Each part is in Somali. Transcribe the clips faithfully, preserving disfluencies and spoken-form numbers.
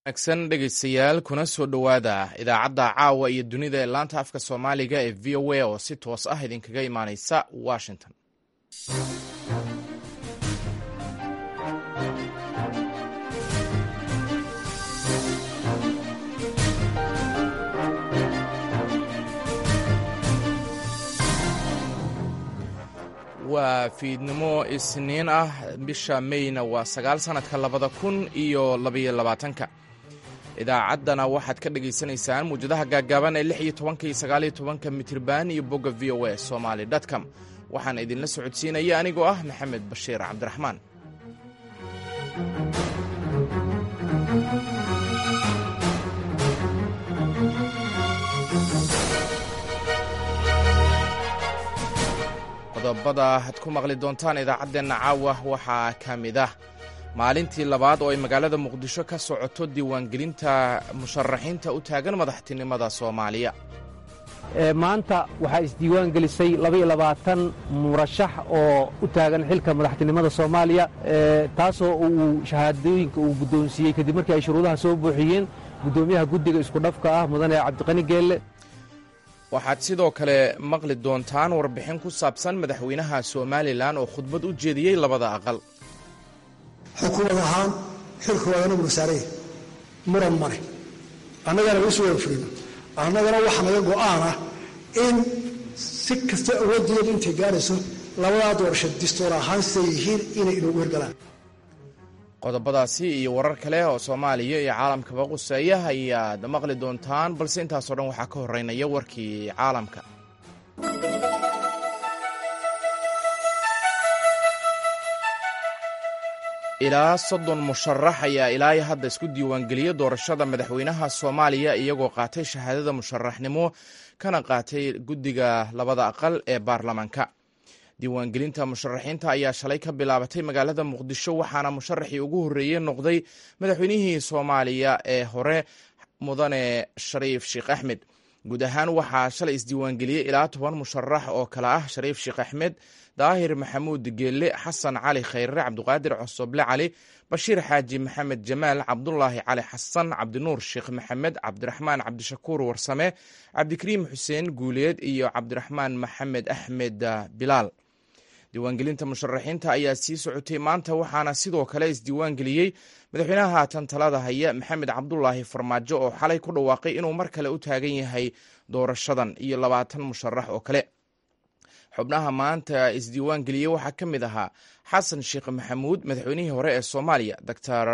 wanaagsan dhegaystayaal kuna soo dhowaada idaacadda caawa iyo dunida ee laanta afka soomaaliga ee v o a oo si toos ah idinkaga imaaneysa washington. waa fiidnimo isniin ah, bisha mayna waa sagaal sanadka labada kun iyo labaiyo labaatanka. idaacaddana waxaad ka dhagaysanaysaan muwjadaha gaaggaaban ee lix iyo tobanka iyo sagaal iyo tobanka mitriban iyo bogga v o a somali com. waxaana idinla socodsiinaya anigoo ah maxamed bashiir cabdiraxmaan. qodobada aad ku maqli doontaan idaacaddeenna caawa waxaa ka mid ah maalintii labaad oo ay magaalada muqdisho ka socoto diiwaangelinta musharaxiinta u taagan madaxtinimada soomaaliya. maanta waxaa isdiiwaan gelisay labaiyo labaatan murashax oo u taagan xilka madaxtinimada soomaaliya, taasoo uu shahaadooyinka uu guddoonsiiyey kadib markii ay shuruudaha soo buuxiyeen guddoomiyaha guddiga iskudhafka ah mudane cabdiqani geelle. waxaad sidoo kale maqli doontaan warbixin ku saabsan madaxweynaha somalilan oo khudbad u jeediyey labada aqal. xukuumad ahaan xilku waa inagu nasaaraya, muran male, annagana isu wada furino. annagana waxa naga go'aan ah in si kasta awooddeedu intay gaarayso labadaa doorasho dastuur ahaan siday yihiin inay inoogu hirgalaan. qodobadaasi iyo warar kale oo soomaaliya iyo caalamkaba quseeya ayaad maqli doontaan, balse intaasoo dhan waxaa ka horreynaya warkii caalamka. ilaa soddon musharax ayaa ilaa hadda isku diiwaangeliyey doorashada madaxweynaha soomaaliya iyagoo qaatay shahaadada musharaxnimo kana qaatay guddiga labada aqal ee baarlamaanka. diiwaangelinta musharaxiinta ayaa shalay ka bilaabatay magaalada muqdisho, waxaana musharaxii ugu horreeyey noqday madaxweynihii soomaaliya ee hore mudane shariif sheekh axmed. guud ahaan waxaa shalay isdiiwaangeliyey ilaa toban musharax oo kale ah shariif sheekh axmed, daahir maxamuud geelle, xasan cali khayre, cabdiqaadir cosoble cali, bashiir xaaji maxamed jamaal, cabdulaahi cali xasan, cabdinuur sheekh maxamed, cabdiraxmaan cabdishakuur warsame, cabdikariim xuseen guuleed iyo cabdiraxmaan maxamed axmed bilaal. diiwaangelinta musharaxiinta ayaa sii socotay maanta, waxaana sidoo kale isdiiwaangeliyey madaxweynaha haatan talada haya maxamed cabdulaahi farmaajo oo xalay ku dhawaaqay inuu mar kale u taagan yahay doorashadan iyo labaatan musharax oo kale. xubnaha maanta isdiiwaangeliyey waxaa ka mid ahaa xasan sheekh maxamuud, madaxweynihii hore ee soomaaliya, doctor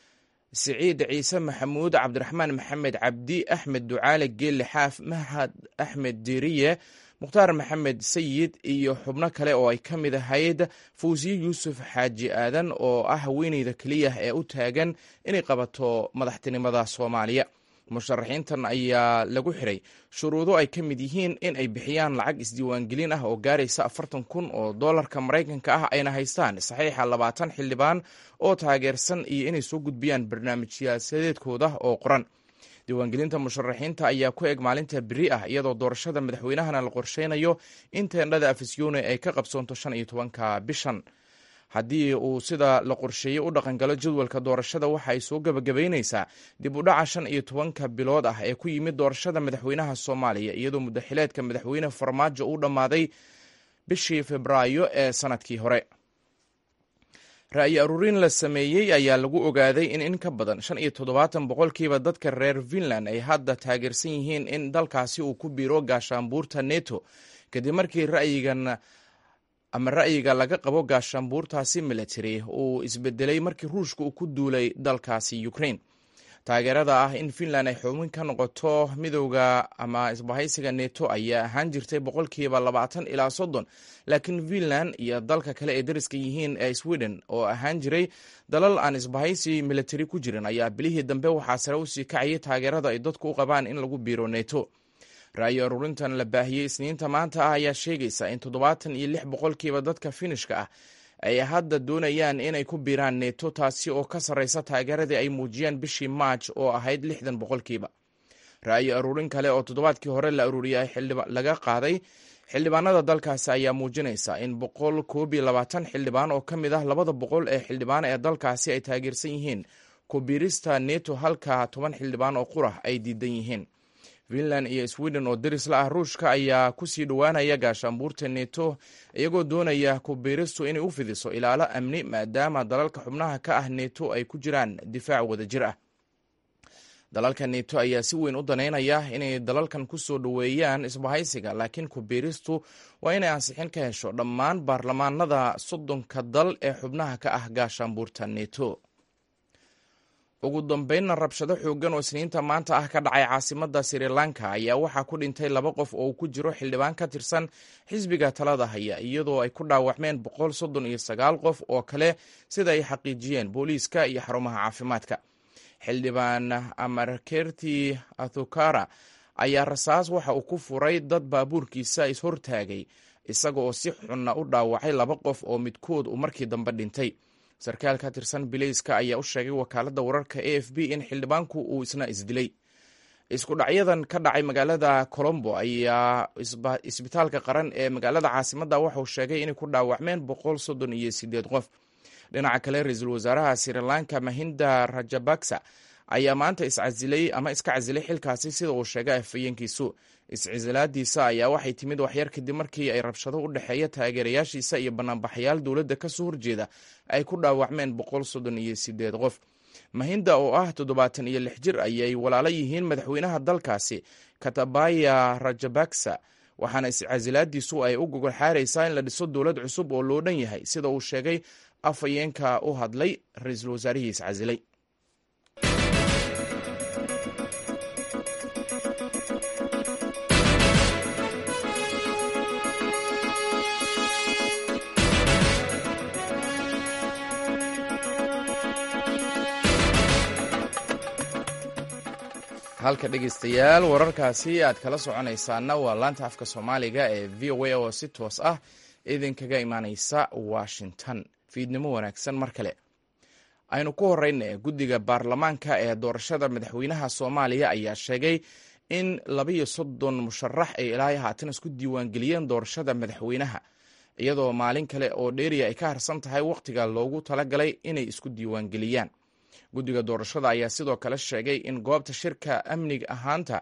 siciid ciise maxamuud, cabdiraxmaan maxamed cabdi, axmed ducaale geelle xaaf, mahad axmed diiriye, mukhtaar maxamed sayid iyo xubno kale oo ay ka mid ahayd fawsiye yuusuf xaaji aadan oo ah haweeneyda keliya ee u taagan inay qabato madaxtinimada soomaaliya. musharaxiintan ayaa lagu xiray shuruudo ay ka mid yihiin in ay bixiyaan lacag isdiiwaangelin ah oo gaaraysa afartan kun oo doolarka maraykanka ah, ayna haystaan saxiixa labaatan xildhibaan oo taageersan iyo inay soo gudbiyaan barnaamij siyaasadeedkooda oo qoran. diiwaangelinta musharaxiinta ayaa ku eg maalinta beri ah, iyadoo doorashada madaxweynahana la qorsheynayo in teendhada afisyoone ay ka qabsoonto shan iyo tobanka bishan. haddii uu sida la qorsheeyey u dhaqangalo jadwalka doorashada, waxa ay soo gebagabaynaysaa dib u dhaca shan iyo tobanka bilood ah ee ku yimid doorashada madaxweynaha soomaaliya, iyadoo muddaxileedka madaxweyne farmaajo uu dhammaaday bishii febraayo ee sanadkii hore. ra'yi aruurin la sameeyey ayaa lagu ogaaday in in ka badan shan iyo toddobaatan boqolkiiba dadka reer Finland ay hadda taageersan yihiin in dalkaasi uu ku biiro gaashaanbuurta neto, kadib markii ra'yigan ama ra'yiga laga qabo gaashaanbuurtaasi military uu isbedelay markii ruushka uu ku duulay dalkaasi Ukraine. taageerada ah in Finland ay xubin ka noqoto midowda ama isbahaysiga neto ayaa ahaan jirtay boqolkiiba labaatan ilaa soddon, laakiin Finland iyo dalka kale ee dariska yihiin ee Sweden oo ahaan jiray dalal aan isbahaysi military ku jirin ayaa bilihii dambe waxaa sare u sii kacayay taageerada ay dadku u qabaan in lagu biiro neto. ra'yi aruurintan la baahiyey isniinta maanta ah ayaa sheegaysa in toddobaatan iyo lix boqolkiiba dadka finishka ah ay hadda doonayaan inay ku biiraan neto, taasi oo ka sarreysa taageeradii ay muujiyeen bishii March oo ahayd lixdan boqolkiiba. ra'yi aruurin kale oo toddobaadkii hore la aruuriyay laga qaaday xildhibaanada dalkaasi ayaa muujinaysa in boqol koob iyo labaatan xildhibaan oo ka mid ah labada boqol ee xildhibaan ee dalkaasi ay taageersan yihiin kubiirista neto halka toban xildhibaan oo qurah ay diidan yihiin. finland iyo sweden oo derisla ah ruushka ayaa kusii dhowaanaya gaashaanbuurta neto iyagoo doonaya kubiiristu inay u fidiso ilaalo amni maadaama dalalka xubnaha ka ah neto ay ku jiraan difaac wadajir ah. dalalka neto ayaa si weyn u danaynaya inay dalalkan ku soo dhoweeyaan isbahaysiga, laakiin kubiiristu waa inay ansixin ka hesho dhammaan baarlamaanada soddonka dal ee xubnaha ka ah gaashaanbuurta neto. ugu dambeynna rabshado xooggan oo isniinta maanta ah ka dhacay caasimadda sri lanka ayaa waxaa ku dhintay laba qof oo ku jiro xildhibaan ka tirsan xisbiga talada haya, iyadoo ay ku dhaawacmeen boqol soddon iyo sagaal qof oo kale sida ay xaqiijiyeen booliiska iyo xarumaha caafimaadka. xildhibaan amarkerti athukara ayaa rasaas waxa uu ku furay dad baabuurkiisa ishortaagay, isaga oo si xunna u dhaawacay laba qof oo midkood uu markii dambe dhintay. sarkaal ka tirsan bilayska ayaa u sheegay wakaaladda wararka a f b in xildhibaanku uu isna isdilay. isku dhacyadan ka dhacay magaalada colombo ayaa isbitaalka qaran ee magaalada caasimadda waxauu sheegay inay ku dhaawacmeen boqol soddon iyo sideed qof. dhinaca kale ra-iisul wasaaraha sri lanka mahinda rajabaksa ayaa maanta iscasilay ama iska casilay xilkaasi sida uu sheegay afhayeenkiisu. iscisilaadiisa ayaa waxay timid waxyar kadib markii ay rabshado u dhexeeya taageerayaashiisa iyo banaanbaxayaal dowladda ka soo horjeeda ay ku dhaawacmeen boqol soddon iyo sideed qof. mahinda oo ah toddobaatan iyo lix jir ayay walaalo yihiin madaxweynaha dalkaasi katabaya rajabaksa, waxaana iscasilaadiisu ay u gogol xaaraysaa in la dhiso dowlad cusub oo loo dhan yahay sida uu sheegay afhayeenka u hadlay ra-iisul wasaarihii iscasilay. halka dhegeystayaal wararkaasi aad kala soconaysaana waa laanta afka soomaaliga ee v o a oo si toos ah idinkaga imaaneysa washington. fiidnimo wanaagsan mar kale. aynu ku horeyna guddiga baarlamaanka ee doorashada madaxweynaha soomaaliya ayaa sheegay in labiyo soddon musharax ay ilaa haatan isku diiwaangeliyeen doorashada madaxweynaha, iyadoo maalin kale oo dheeriya ay ka harsan tahay wakhtiga loogu talagalay inay isku diiwaangeliyaan. guddiga doorashada ayaa sidoo kale sheegay in goobta shirka amniga ahaanta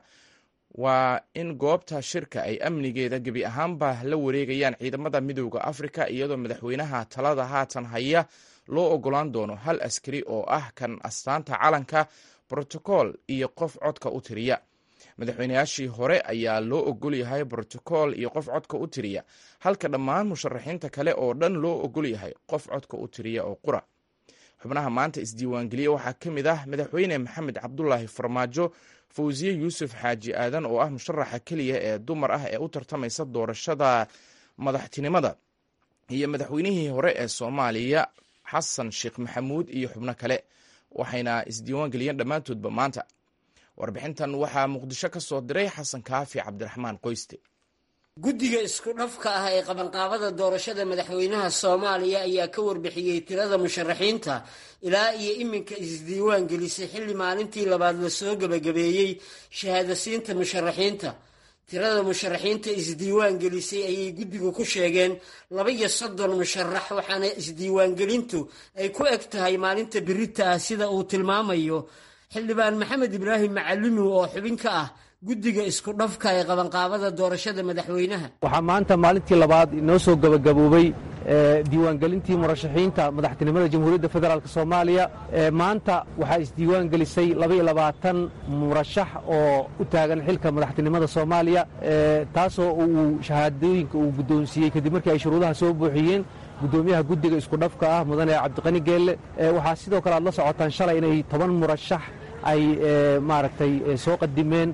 waa in goobta shirka ay amnigeeda gebi ahaanba la wareegayaan ciidamada midooda afrika, iyadoo madaxweynaha talada haatan haya loo ogolaan doono hal askari oo ah kan astaanta calanka, brotocool iyo qof codka u tiriya. madaxweynayaashii hore ayaa loo ogol yahay brotocool iyo qof codka u tiriya, halka dhammaan musharaxiinta kale oo dhan loo ogol yahay qof codka u tiriya oo qura. xubnaha maanta isdiiwaangeliya waxaa ka mid ah madaxweyne maxamed cabdulaahi farmaajo, fawsiye yuusuf xaaji aadan oo ah musharaxa keliya ee dumar ah ee u tartamaysa doorashada madaxtinimada, iyo madaxweynihii hore ee soomaaliya xasan sheekh maxamuud iyo xubno kale, waxayna isdiiwaangeliyeen dhammaantoodba maanta. warbixintan waxaa muqdisho ka soo diray xasan kaafi cabdiraxmaan qoyste. guddiga isku dhafka ah ee qabanqaabada doorashada madaxweynaha soomaaliya ayaa ka warbixiyey tirada musharaxiinta ilaa iyo iminka isdiiwaan gelisay xilli maalintii labaad la soo gebagabeeyey shahaadasiinta musharaxiinta. tirada musharaxiinta isdiiwaan gelisay ayay guddigu ku sheegeen laba iyo soddon musharax, waxaana isdiiwaangelintu ay ku eg tahay maalinta birita ah sida uu tilmaamayo xildhibaan maxamed ibraahim macalimi oo xubin ka ah guddiga isku dhafka ee qabanqaabada doorashada madaxweynaha. waxaa maanta maalintii labaad inoo soo gabagaboobay diiwaangelintii murashaxiinta madaxtinimada jamhuuriyadda federaalk soomaaliya. maanta waxaa isdiiwaan gelisay labaiyo labaatan murashax oo u taagan xilka madaxtinimada soomaaliya, taasoo uu shahaadooyinka uu guddoonsiiyey kadib markii ay shuruudaha soo buuxiyeen guddoomiyaha guddiga isku dhafka ah mudane cabdiqani geelle. waxaa sidoo kale aad la socotaan shalay inay toban murashax ay maaragtay soo qadimeen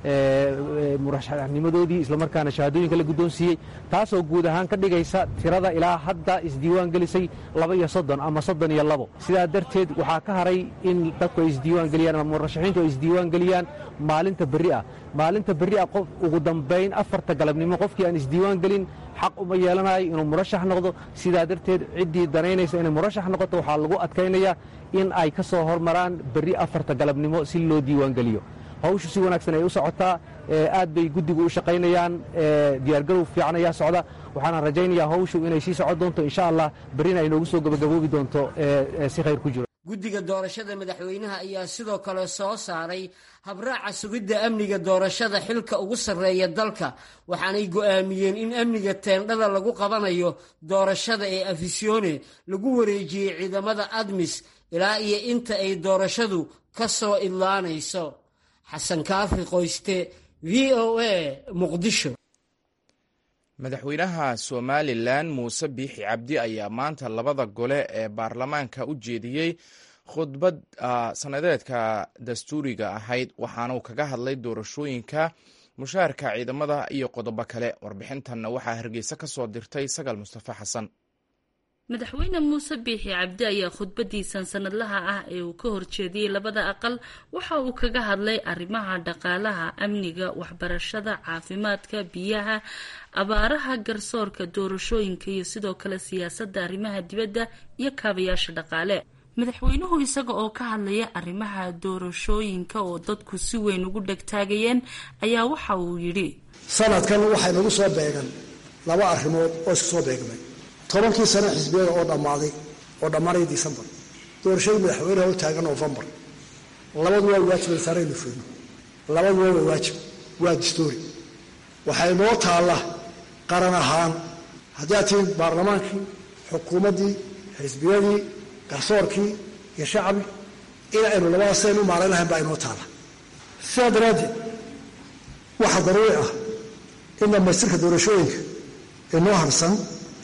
murashaxnimadoodii islamarkaana shahaadooyinka la guddoonsiiyey, taasoo guud ahaan ka dhigaysa tirada ilaa hadda isdiiwaan gelisay laba iyo soddon ama soddon iyo labo. sidaa darteed waxaa ka haray in dadku ay isdiiwaan geliyaan ama murashaxiintu ay isdiiwaan geliyaan maalinta berri ah. maalinta berri ah qof ugu dambayn afarta galabnimo qofkii aan isdiiwaan gelin xaq uma yeelanayo inuu murashax noqdo. sidaa darteed ciddii danaynaysa inay murashax noqoto waxaa lagu adkaynayaa in ay ka soo hormaraan berri afarta galabnimo si loo diiwaan geliyo. hawshu si wanaagsan ay u socotaa, aad bay guddigu u shaqaynayaan, diyaargarow fiican ayaa socda. waxaana rajaynayaa hawshu inay sii socon doonto insha allah, berrina ay noogu soo gabagaboobi doonto si khayr ku jiro. guddiga doorashada madaxweynaha ayaa sidoo kale soo saaray habraaca sugidda amniga doorashada xilka ugu sarreeya dalka waxaanay go'aamiyeen in amniga teendhada lagu qabanayo doorashada ee afisyoone lagu wareejiyey ciidamada admis ilaa iyo inta ay doorashadu ka soo idlaanayso. xasan kaafi qoyste, v o a, muqdisho. madaxweynaha somalilan muuse biixi cabdi ayaa maanta labada gole ee baarlamaanka u jeediyey khudbad sanadeedka dastuuriga ahayd waxaana uu kaga hadlay doorashooyinka mushaharka ciidamada iyo qodobo kale. warbixintanna waxaa hargeysa ka soo dirtay sagal mustafa xasan. madaxweyne muuse biixi cabdi ayaa khudbadiisan sanadlaha ah ee uu ka horjeediyey labada aqal waxa uu kaga hadlay arrimaha dhaqaalaha, amniga, waxbarashada, caafimaadka, biyaha, abaaraha, garsoorka, doorashooyinka iyo sidoo kale siyaasadda arrimaha dibadda iyo kaabayaasha dhaqaale. madaxweynuhu isaga oo ka hadlaya arrimaha doorashooyinka oo dadku si weyn ugu dhegtaagayeen ayaa waxa uu yidhi, sanadkan waxay nagu soo beegan laba arrimood oo isku soo beegmay. tobankii sano xisbiyada oo dhammaaday oo dhammaanay disembar, doorashadii madaxweynaha u taagan novembar, labadu waa waajib saaraynu fiirno, labadu waa waajib, waa dastuuri. waxay noo taalla qaran ahaan haddii aad tihiin baarlamaankii, xukuumaddii, xisbiyadii, garsoorkii iyo shacbi in aynu labada sayn u maarayn lahayn baa inoo taalla. sidaa daraaddeed waxaa daruuri ah in dhammaystirka doorashooyinka inoo harsan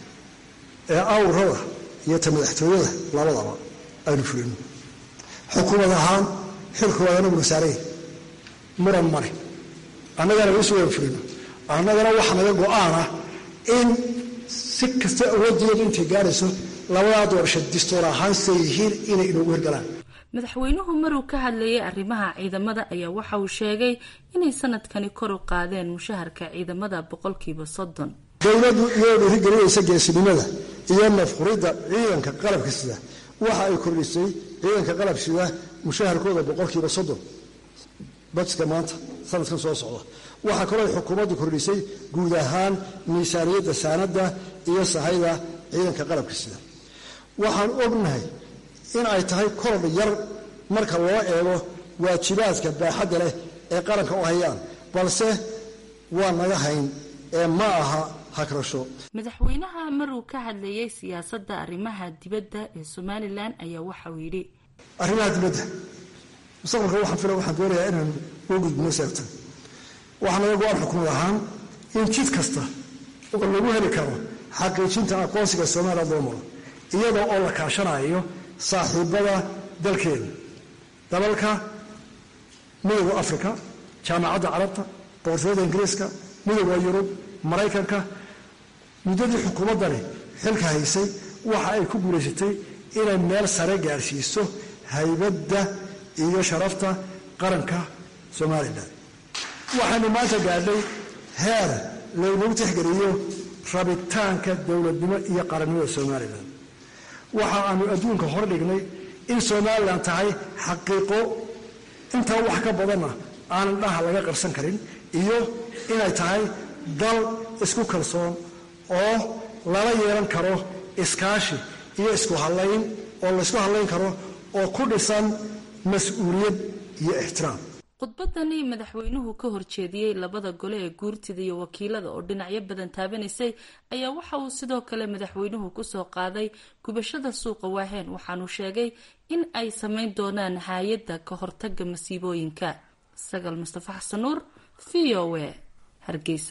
ee awrada iyo ta madaxtooyada labadaba aynu fulino. xukuumad ahaan xilkooda anaguna saaraya muran male, annagana isu wada fulino. annagana waxa naga go-aanah in si kasta awooddeedu intay gaarayso labadaa doorasho dastuur ahaan siday yihiin inay inoogu hirgalaan. madaxweynuhu maruu ka hadlayay arrimaha ciidamada ayaa waxa uu sheegay inay sanadkani kor u qaadeen mushaharka ciidamada boqolkiiba soddon. dowladdu iyadoo dhiirigelinaysa geesinimada iyo nafquridda ciidanka qalabka sida waxa ay kordhisay ciidanka qalab sida mushaharkooda boqolkiiba soddon budgetka maanta sanadkan soo socda. waxaa kaloo ay xukuumaddu kordhisay guud ahaan miisaaniyadda saanadda iyo sahayda ciidanka qalabka sida. waxaan ognahay in ay tahay korodh yar marka loo eego waajibaadka baaxadda leh ee qaranka u hayaan, balse waa naga hayn ee ma aha hagrasho. madaxweynaha maruu ka hadlayay siyaasadda arrimaha dibadda ee somalilan ayaa waxa uu yidhi, arrimaha dibadda mustaqbalka waxaan fila waxaan doonayaa inaan u gudbino seebta. waxaa naga go-aan xukuumad ahaan in jid kasta oo lagu heli karo xaqiijinta aqoonsiga somaliland loo maro iyadoo oo la kaashanayo saaxiibada dalkeena, dalalka midowda africa, jaamacadda carabta, boqortooyada ingiriiska, midowda yurub, maraykanka. muddadii xukuumaddani xilka haysay waxa ay ku guulaysatay inay meel sare gaarsiiso haybadda iyo sharafta qaranka somalilan. waxaynu maanta gaadhay heer laynagu tixgeliyo rabitaanka dowladnimo iyo qarannimada somalilan. waxa aanu adduunka hor dhignay in somalilan tahay xaqiiqo, intaa wax ka badanna aanan dhaha laga qarsan karin, iyo inay tahay dal isku kalsoon oo lala yeelan karo iskaashi iyo isku hadlayn oo laysku hadlayn karo oo ku dhisan mas-uuliyad iyo ixtiraam. khudbadani madaxweynuhu ka horjeediyey labada gole ee guurtida iyo wakiilada oo dhinacyo badan taabanaysay ayaa waxa uu sidoo kale madaxweynuhu kusoo qaaday gubashada suuqa waaheen, waxaanuu sheegay in ay samayn doonaan hay-adda ka hortaga masiibooyinka. sagal mustafa xasan nuur, v o a, hargeysa.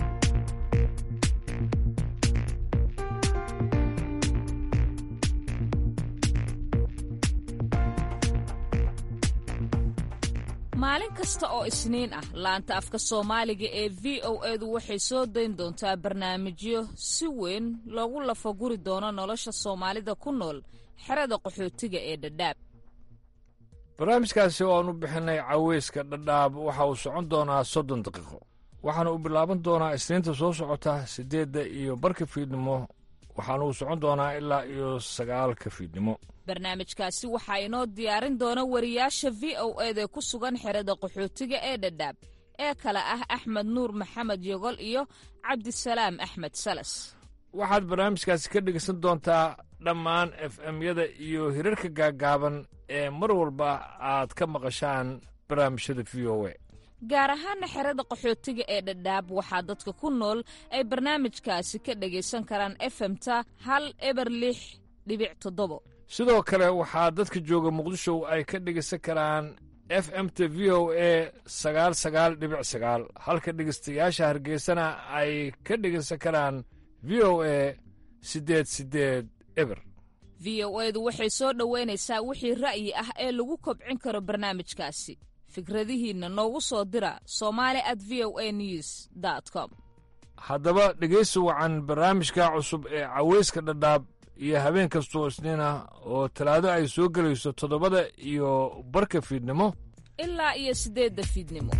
maalin kasta oo isniin ah laanta afka soomaaliga ee v o edu waxay soo dayn doontaa barnaamijyo si weyn loogu lafaguri doono nolosha soomaalida ku nool xerada qaxootiga ee dhadhaab. barnaamijkaasi oo aan u bixinay caweyska dhadhaab waxa uu socon doonaa soddon daqiiqo, waxaana uu bilaaban doonaa isniinta soo socota siddeedda iyo barka fiidnimo, waxaana uu socon doonaa ilaa iyo sagaalka fiidnimo. barnaamijkaasi waxaa inoo diyaarin doona wariyaasha v o eda ku sugan xerada qaxootiga ee dhadhaab ee kale ah axmed nuur maxamed yogol iyo cabdisalaam axmed salas. waxaad barnaamijkaasi ka dhegaysan doontaa dhammaan f m-yada iyo hirarka gaaggaaban ee mar walba aad ka maqashaan barnaamijyada v o a gaar ahaana xerada qaxootiga ee dhadhaab waxaa dadka ku nool ay barnaamijkaasi ka dhegaysan karaan efemta hal eber lix dhibic toddobo sidoo kale waxaa dadka jooga muqdisho ay ka dhegaysan karaan f m t v o a sagaal sagaal dhibic sagaal halka dhegaystayaasha hargeysana ay ka dhegaysan karaan v o a siddeed siddeed eber v o edu waxay soo dhoweynaysaa wixii ra'yi ah ee lagu kobcin karo barnaamijkaasi fikradihiinna noogu soo dira somali at v o a news dot com haddaba dhegaysi wacan barnaamijka cusub ee cawayska dhadhaab iyo habeen kastoo isniin ah oo talaado ay soo gelayso toddobada iyo barka fiidnimo ilaa iyo siddeedda fiidnimo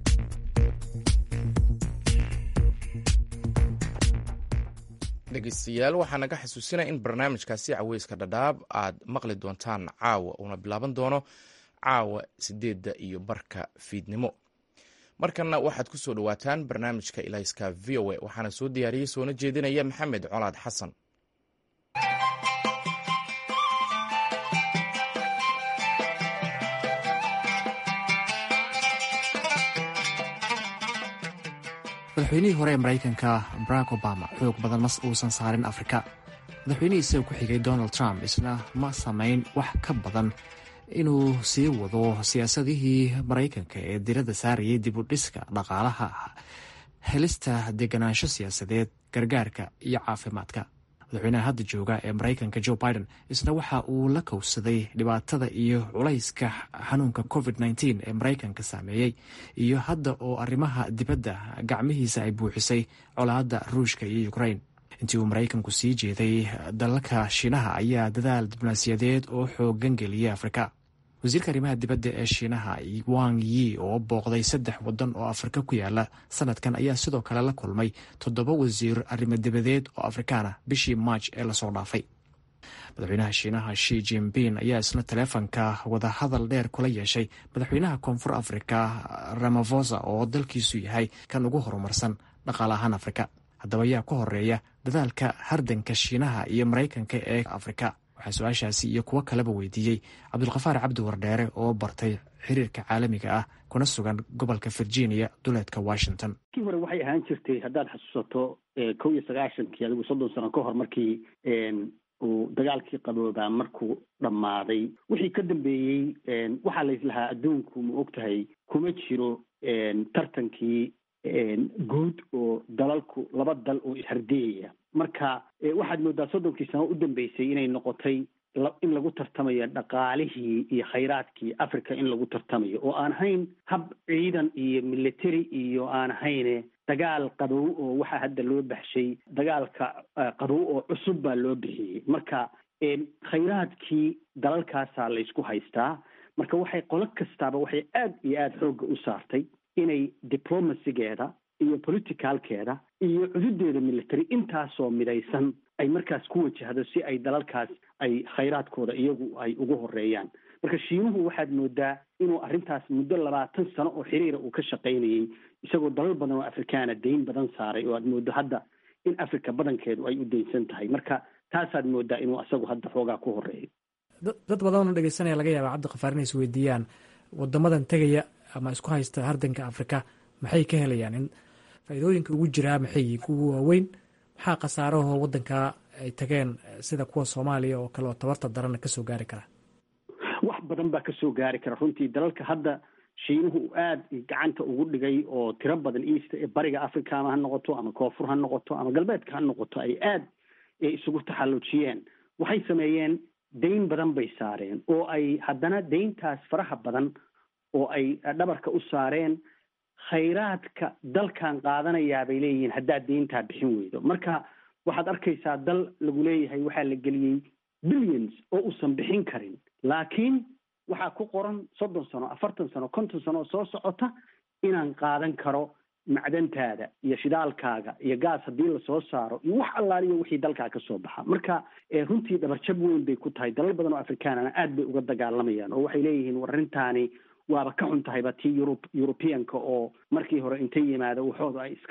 dhegeystayaal waxaa naga xasuusinaya in barnaamijkaasi caweyska dhadhaab aad maqli doontaan caawa uuna bilaaban doono caawa sideedda iyo barka fiidnimo. markanna waxaad ku soo dhowaataan barnaamijka ilayska v o a waxaana soo diyaariyey soona jeedinaya maxamed colaad xasan. madaxweynihii hore ee maraykanka barack obama xoog badan mas uusan saarin afrika. madaxweynihii isaga ku xigay donald trump isna ma samayn wax ka badan inuu sii wado siyaasadihii maraykanka ee diradda saarayay dib u dhiska dhaqaalaha, helista deganaansho siyaasadeed, gargaarka iyo caafimaadka. madaxweynaha hadda jooga ee maraykanka joe biden isna waxa uu la kowsaday dhibaatada iyo culayska xanuunka covid nneteen ee maraykanka saameeyey, iyo hadda oo arrimaha dibadda gacmihiisa ay buuxisay colaadda ruushka iyo ukraine. intii uu maraykanku sii jeeday dalalka shiinaha ayaa dadaal diblomaasiyadeed oo xoogan geliyay afrika. wasiirka arrimaha dibadda ee shiinaha wang yi oo booqday saddex wadan oo afrika ku yaala sanadkan ayaa sidoo kale la kulmay toddoba wasiir arrimo dibadeed oo afrikaan ah bishii maaj ee lasoo dhaafay. madaxweynaha shiinaha shi jinping ayaa isna taleefanka wadahadal dheer kula yeeshay madaxweynaha koonfur afrika ramaphosa oo dalkiisu yahay kan ugu horumarsan dhaqaale ahaan afrika. haddaba ayaa ka horeeya dadaalka hardanka shiinaha iyo maraykanka ee afrika? waxaa su-aashaasi iyo kuwo kaleba weydiiyey cabdulkafaar cabdi wardheere oo bartay xiriirka caalamiga ah kuna sugan gobolka virginia duleedka washington. kii hore waxay ahaan jirtay haddaad xasuusato kow iyo sagaashankii adigu soddon sano ka hor markii uu dagaalkii qaboobaa markuu dhammaaday wixii ka dambeeyey waxaa laislahaa adduunku ma og tahay kuma jiro tartankii guud oo dalalku laba dal oo ishardeeyaya. marka waxaad moodaa soddonkii sano u dambeysay inay noqotay in lagu tartamayo dhaqaalihii iyo khayraadkii africa in lagu tartamayo oo aan ahayn hab ciidan iyo military iyo aan ahayne dagaal qabow oo waxaa hadda loo baxshay dagaalka qabow oo cusub baa loo bixiyey. marka khayraadkii dalalkaasaa laysku haystaa. marka waxay qolo kastaaba waxay aad iyo aada xoogga u saartay inay diplomacygeeda iyo politicalkeeda iyo cududeeda military intaasoo midaysan ay markaas ku wajahdo si ay dalalkaas ay khayraadkooda iyagu ay ugu horeeyaan. marka shiinuhu waxaad moodaa inuu arrintaas muddo labaatan sano oo xiriira uu ka shaqaynayey isagoo dalal badan oo afrikaana dayn badan saaray oo aad moodo hadda in africa badankeedu ay u daynsan tahay. marka taasaad moodaa inuu isagu hadda xoogaa ku horeeyo. dad badanoo dhegeysanaya laga yaaba cabdiqafaar inay is weydiiyaan wadamadan tegaya ama isku haysta hardanka afrika maxay ka helayaan, in faa'iidooyinka ugu jiraa maxay kuwa waaweyn, maxaa khasaarahoo waddankaa ay tageen sida kuwa soomaaliya oo kale oo tabarta daranna kasoo gaari kara? wax badan baa kasoo gaari kara runtii. dalalka hadda shiinuhu uu aada gacanta ugu dhigay oo tiro badan east ee bariga africa ama ha noqoto ama koonfur ha noqoto ama galbeedka ha noqoto ay aada isugu taxallujiyeen. waxay sameeyeen dayn badan bay saareen oo ay haddana dayntaas faraha badan oo ay dhabarka u saareen khayraadka dalkan qaadanayaa bay leeyihiin haddaad deyntaa bixin weydo. marka waxaad arkaysaa dal lagu leeyahay waxaa la geliyey billions oo uusan bixin karin, laakiin waxaa ku qoran soddon sano afartan sano konton sano oo soo socota inaan qaadan karo macdantaada iyo shidaalkaaga iyo gaas haddii lasoo saaro iyo wax allaaliyo wixii dalkaa ka soo baxa. marka runtii dhabarjab weyn bay ku tahay. dalal badan oo afrikaanana aad bay uga dagaalamayaan oo waxay leeyihiin war arrintaani waaba ka xun tahayba tii yurub yurubiyanka oo markii hore intay yimaado waxooda ay iska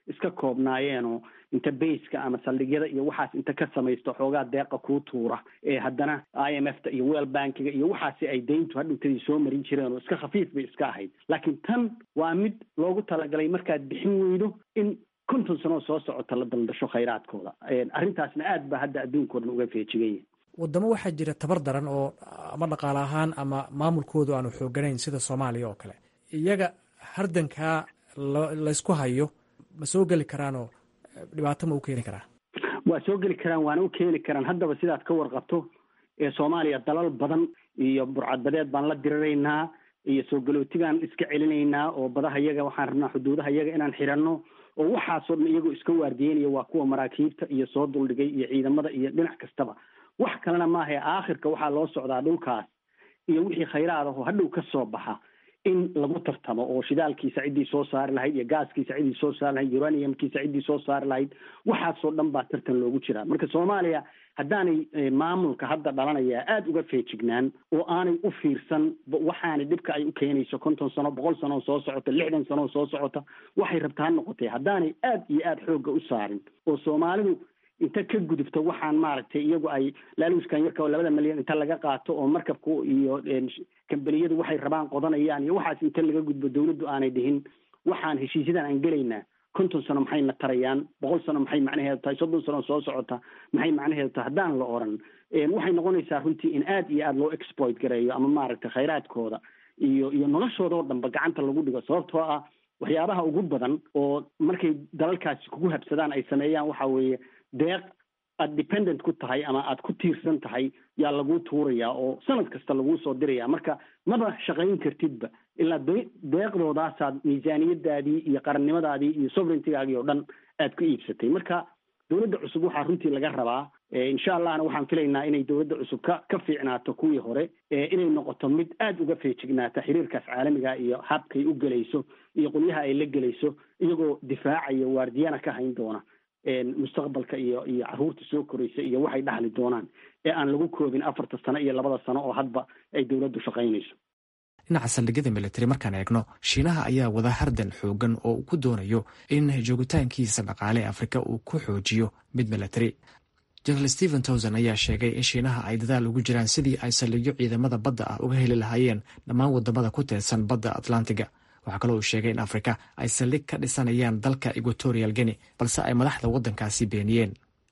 iska koobnaayeenoo inta bayska ama saldhigyada iyo waxaas inta ka samaysto xoogaa deeqa kuu tuura ee haddana i m f ta iyo well bankiga iyo waxaasi ay dayntu hadhowtadii soo marin jireen oo iska khafiif bay iska ahayd laakiin tan waa mid loogu talagalay markaad bixin weydo in konton sanoo soo socota la daldasho khayraadkooda arrintaasna aad baa hadda adduunkao dhan uga feejiganya waddamo waxaa jira tabar daran oo ama dhaqaale ahaan ama maamulkoodu aanu xooganayn sida soomaaliya oo kale iyaga hardankaa laysku hayo ma soo geli karaanoo dhibaato ma u keeni karaa waa soo geli karaan waana u keeni karaan haddaba sidaad ka warqabto ee soomaaliya dalal badan iyo burcadbadeed baan la diriraynaa iyo soo galootigaan iska celinaynaa oo badaha iyaga waxaan rabnaa xuduudaha iyaga inaan xiranno oo waxaasoo dhan iyagoo iska waardiyeynaya waa kuwa maraakiibta iyo soo duldhigay iyo ciidamada iyo dhinac kastaba wax kalena maahae aakhirka waxaa loo socdaa dhulkaas iyo wixii khayraad ahoo hadhow ka soo baxa in lagu tartamo oo shidaalkiisa ciddii soo saari lahayd iyo gaaskiisa ciddii soo saari lahayd uraniumkiisa ciddii soo saari lahayd waxaasoo dhan baa tartan loogu jiraa marka soomaaliya haddaanay maamulka hadda dhalanaya aada uga feejignaan oo aanay u fiirsan waxaanay dhibka ay u keenayso konton sano boqol sanoo soo socota lixdan sanoo soo socota waxay rabta ha noqotee haddaanay aada iyo aada xoogga u saarin oo soomaalidu inta ka gudubto waxaan maaragtay iyagu ay laaluuskan yarka oo labada milyan inta laga qaato oo markabku iyo kambaniyadu waxay rabaan qodanayaan iyo waxaas inta laga gudbo dawladdu aanay dhihin waxaan heshiisyadan aan gelaynaa konton sano maxayna tarayaan boqol sano maxay macnaheedu tahay soddon sano soo socota maxay macnaheedu tahay haddaan la oran waxay noqonaysaa runtii in aada iyo aada loo exploit gareeyo ama maaragtay khayraadkooda iyo iyo noloshooda oo dhanba gacanta lagu dhigo sababtoo ah waxyaabaha ugu badan oo markay dalalkaasi kugu habsadaan ay sameeyaan waxa weeye deeq aada dependent ku tahay ama aada ku tiirsan tahay yaa laguu tuurayaa oo sanad kasta laguu soo diraya marka maba shaqayn kartidba ilaa deeqdoodaasaad miisaaniyadaadii iyo qarannimadaadii iyo sovereigntigaagii oo dhan aad ku iibsatay marka dowladda cusub waxaa runtii laga rabaa insha allahna waxaan filaynaa inay dowladda cusub ka ka fiicnaato kuwii hore inay noqoto mid aada uga feejignaata xiriirkaas caalamiga iyo habkay u gelayso iyo qolyaha ay la gelayso iyagoo difaacaya waardiyana ka hayn doona mustaqbalka iyo iyo caruurta soo koraysa iyo waxay dhaxli doonaan ee aan lagu koobin afarta sano iyo labada sano oo hadba ay dowladdu shaqaynayso dhinaca saldhigyada militari markaan eegno shiinaha ayaa wada hardan xoogan oo uu ku doonayo in joogitaankiisa dhaqaale ee afrika uu ku xoojiyo mid militari jenaraal stephen towson ayaa sheegay in shiinaha ay dadaal ugu jiraan sidii ay saldhigyo ciidamada badda ah uga heli lahaayeen dhammaan wadamada ku teedsan badda atlantiga waxaa kaloo uu sheegay in afrika ay saldhig ka dhisanayaan dalka equatorial guinea balse ay madaxda waddankaasi beeniyeen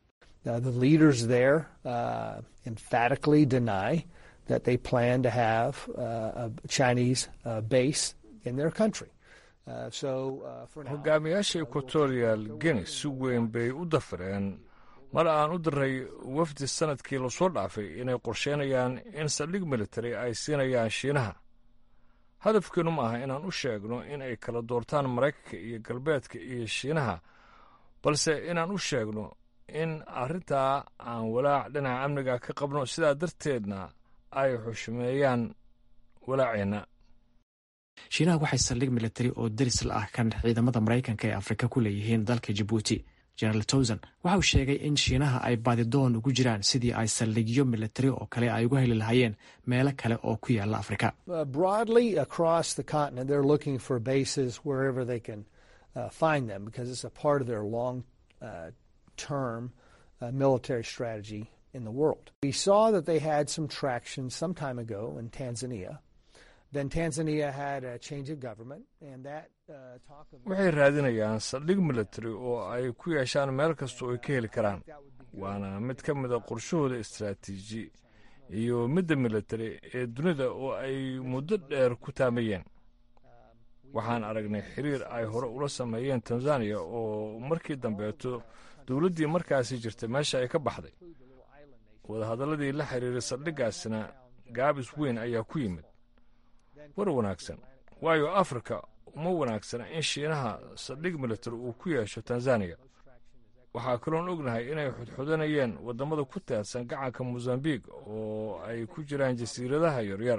that they plan to have uh, a Chinese uh, base in their country. Uh, so, uh, for now, hogaamiyaasha equatorial guinea si weyn bay u dafireen mar aan u diray wafdi sanadkii lasoo dhaafay inay qorsheynayaan in saldhig military ay siinayaan shiinaha hadafkeenu ma aha inaan u sheegno in ay kala doortaan maraykanka iyo galbeedka iyo shiinaha balse inaan u sheegno in arrintaa aan walaac dhinaca amniga ka qabno sidaa darteedna ay xushmeeyaan walaaceenna shiinaha waxay saldhig militari oo darisl ah kan ciidamada maraykanka ee afrika ku leeyihiin dalka jabuuti jenaraal towson waxa uu sheegay in shiinaha ay baadidoon ugu jiraan sidii ay saldhigyo militari oo kale ay uga heli lahaayeen meelo kale oo ku yaala afrika broadly across the continent they're looking for bases wherever they can uh, find them because it's a part of their long uh, term uh, military strategy in the world. We saw that they had some traction some time ago in Tanzania. Then Tanzania had a change of government and that uh, talk of waxay raadinayaan saldhig military oo ay ku yeeshaan meel kasta oo ay ka heli karaan waana mid ka mid a qorshahooda istaraatiiji iyo midda military ee dunida oo ay muddo dheer ku taamayeen waxaan aragnay xiriir ay hore ula sameeyeen Tanzania oo markii dambeeto dowladdii markaasi jirtay meesha ay ka baxday wadahadalladii la xiriiray saldhiggaasina gaabis weyn ayaa ku yimid war wanaagsan waayo afrika uma wanaagsana in shiinaha saldhig military uu ku yeesho tanzaniya waxaa kaloon ognahay inay xudxudanayeen waddamada ku teedsan gacanka mosambiq oo ay ku jiraan jasiiradaha yaryar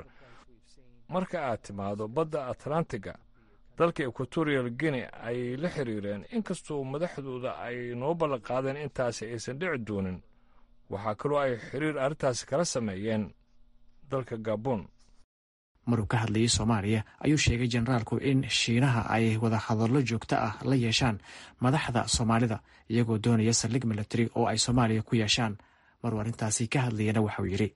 marka aad timaado badda atlantiga dalka equatorial guinea ay la xiriireen inkastoo madaxdooda ay noo ballan qaadeen intaasi aysan dhici doonin waxaa kaloo ay xiriir arrintaasi kala sameeyeen dalka gabon maruu ka hadlayay soomaaliya ayuu sheegay generaalku in shiinaha ay wada hadallo joogto ah la yeeshaan madaxda soomaalida iyagoo doonaya saldhig military oo ay soomaaliya ku yeeshaan maruu arrintaasi ka hadlayana waxauu yidhi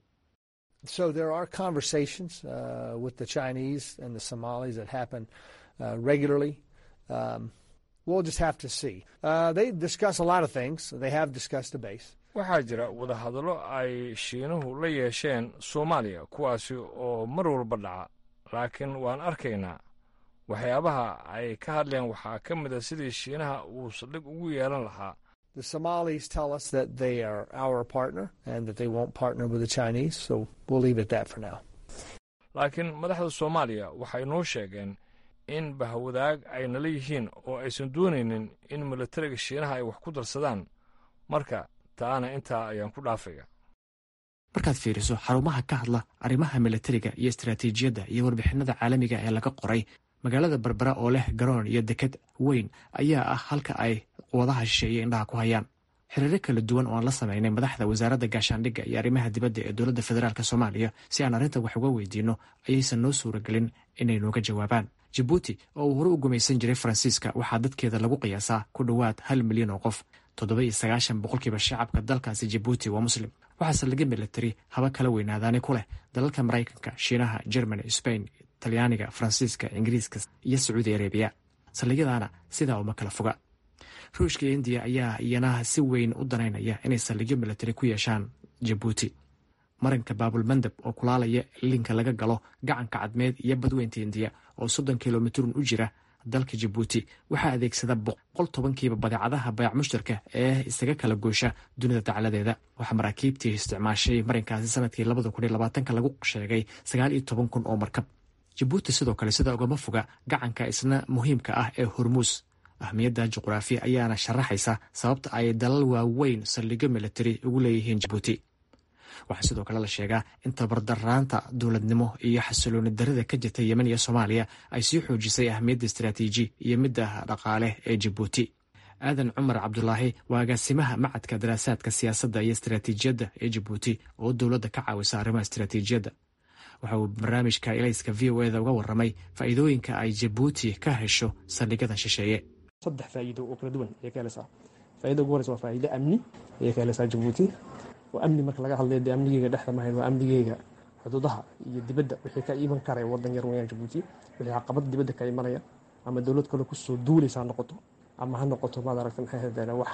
So there are conversations uh, with the Chinese and the Somalis that happen uh, regularly. Um, we'll just have to see. Uh, they discuss a lot of things. They have discussed the base. waxaa jira wadahadallo ay shiinuhu la yeesheen soomaaliya kuwaasi oo mar walba dhaca laakiin waan arkaynaa waxyaabaha ay ka hadleen waxaa ka mid a sidii shiinaha uu saldhig ugu yeelan lahaa. The Somalis tell us that they are our partner and that they won't partner with the Chinese, so we'll leave it at that for now. laakiin madaxda soomaaliya waxay noo sheegeen in bahwadaag ay nala yihiin oo aysan doonaynin in militariga shiinaha ay wax ku darsadaan marka taana intaa ayaan ku dhaafaya. markaad fiiriso xarumaha ka hadla arrimaha militariga iyo istaraatiijiyadda iyo warbixinada caalamiga ee laga qoray magaalada berbera oo leh garoon iyo deked weyn ayaa ah halka ay quwadaha shisheeye indhaha ku hayaan. xiriiro kala duwan oo aan la samaynay madaxda wasaaradda gaashaandhigga iyo arrimaha dibadda ee dowladda federaalk soomaaliya si aan arrinta wax uga weydiinno ayaysan noo suuragelin inay nooga jawaabaan. jabuuti oo uu hore u gumaysan jiray faransiiska waxaa dadkeeda lagu qiyaasaa ku dhowaad hal milyan oo qof. toddoba iyo sagaashan boqolkiiba shacabka dalkaasi jabuuti waa muslim. waxaa saldhigyo militari haba kala weynaadaani ku leh dalalka maraykanka, shiinaha, jermani, sbain, talyaaniga, faransiiska, ingiriiska iyo sacuudi arabiya. saldhigyadaana sidaa uma kala foga. ruushka iyo indiya ayaa iyana si weyn u danaynaya inay saldhigyo militari ku yeeshaan jabuuti. maranka baabulmandab oo kulaalaya linka laga galo gacanka cadmeed iyo badweynta indiya oo soddon kilomitrun u jira dalka jabuuti waxaa adeegsada boqol tobankiiba badeecadaha bayac mushtarka ee isaga kala goosha dunida dacaladeeda. waxaa maraakiibtii isticmaashay marinkaasi sanadkii labada kun iyo labaatanka lagu sheegay sagaal iyo toban kun oo markab. jabuuti sidoo kale sida ugama foga gacanka isna muhiimka ah ee hormuus. ahmiyadda juqraafi ayaana sharaxaysa sababta ay dalal waaweyn saldhigyo militari ugu leeyihiin jabuuti. waxaa sidoo kale la sheegaa in tabardaraanta dowladnimo iyo xasilooni darida ka jirta yemen iyo soomaaliya ay sii xoojisay ahmiyadda istaraatiiji iyo midda dhaqaale ee jabuuti. aadan cumar cabdulaahi waa agaasimaha macadka daraasaadka siyaasadda iyo istaraatiijiyadda ee jabuuti oo dowladda ka caawisa arrimaha istaraatiijiyadda. waxa uu barnaamijka ilayska v o eda uga warramay faa'iidooyinka ay jabuuti ka hesho saldhigyadan shisheeye. saddex faa'iido oo kala duwan ayay ka helaysaa. faa'iidada ugu horeysa waa faa'iido amni ayay ka helaysaa jabuuti. waa amni marka laga hadlay dee amnigeyga dhexda mahayn waa amnigeyga xuduudaha iyo dibadda wixii ka iman karaya waddan yar weyaan jabuuti. wixii caqabad dibadda ka imanaya ama dowlad kale kusoo duulaysa ha noqoto ama ha noqoto maad aragta maxay hahdeen wax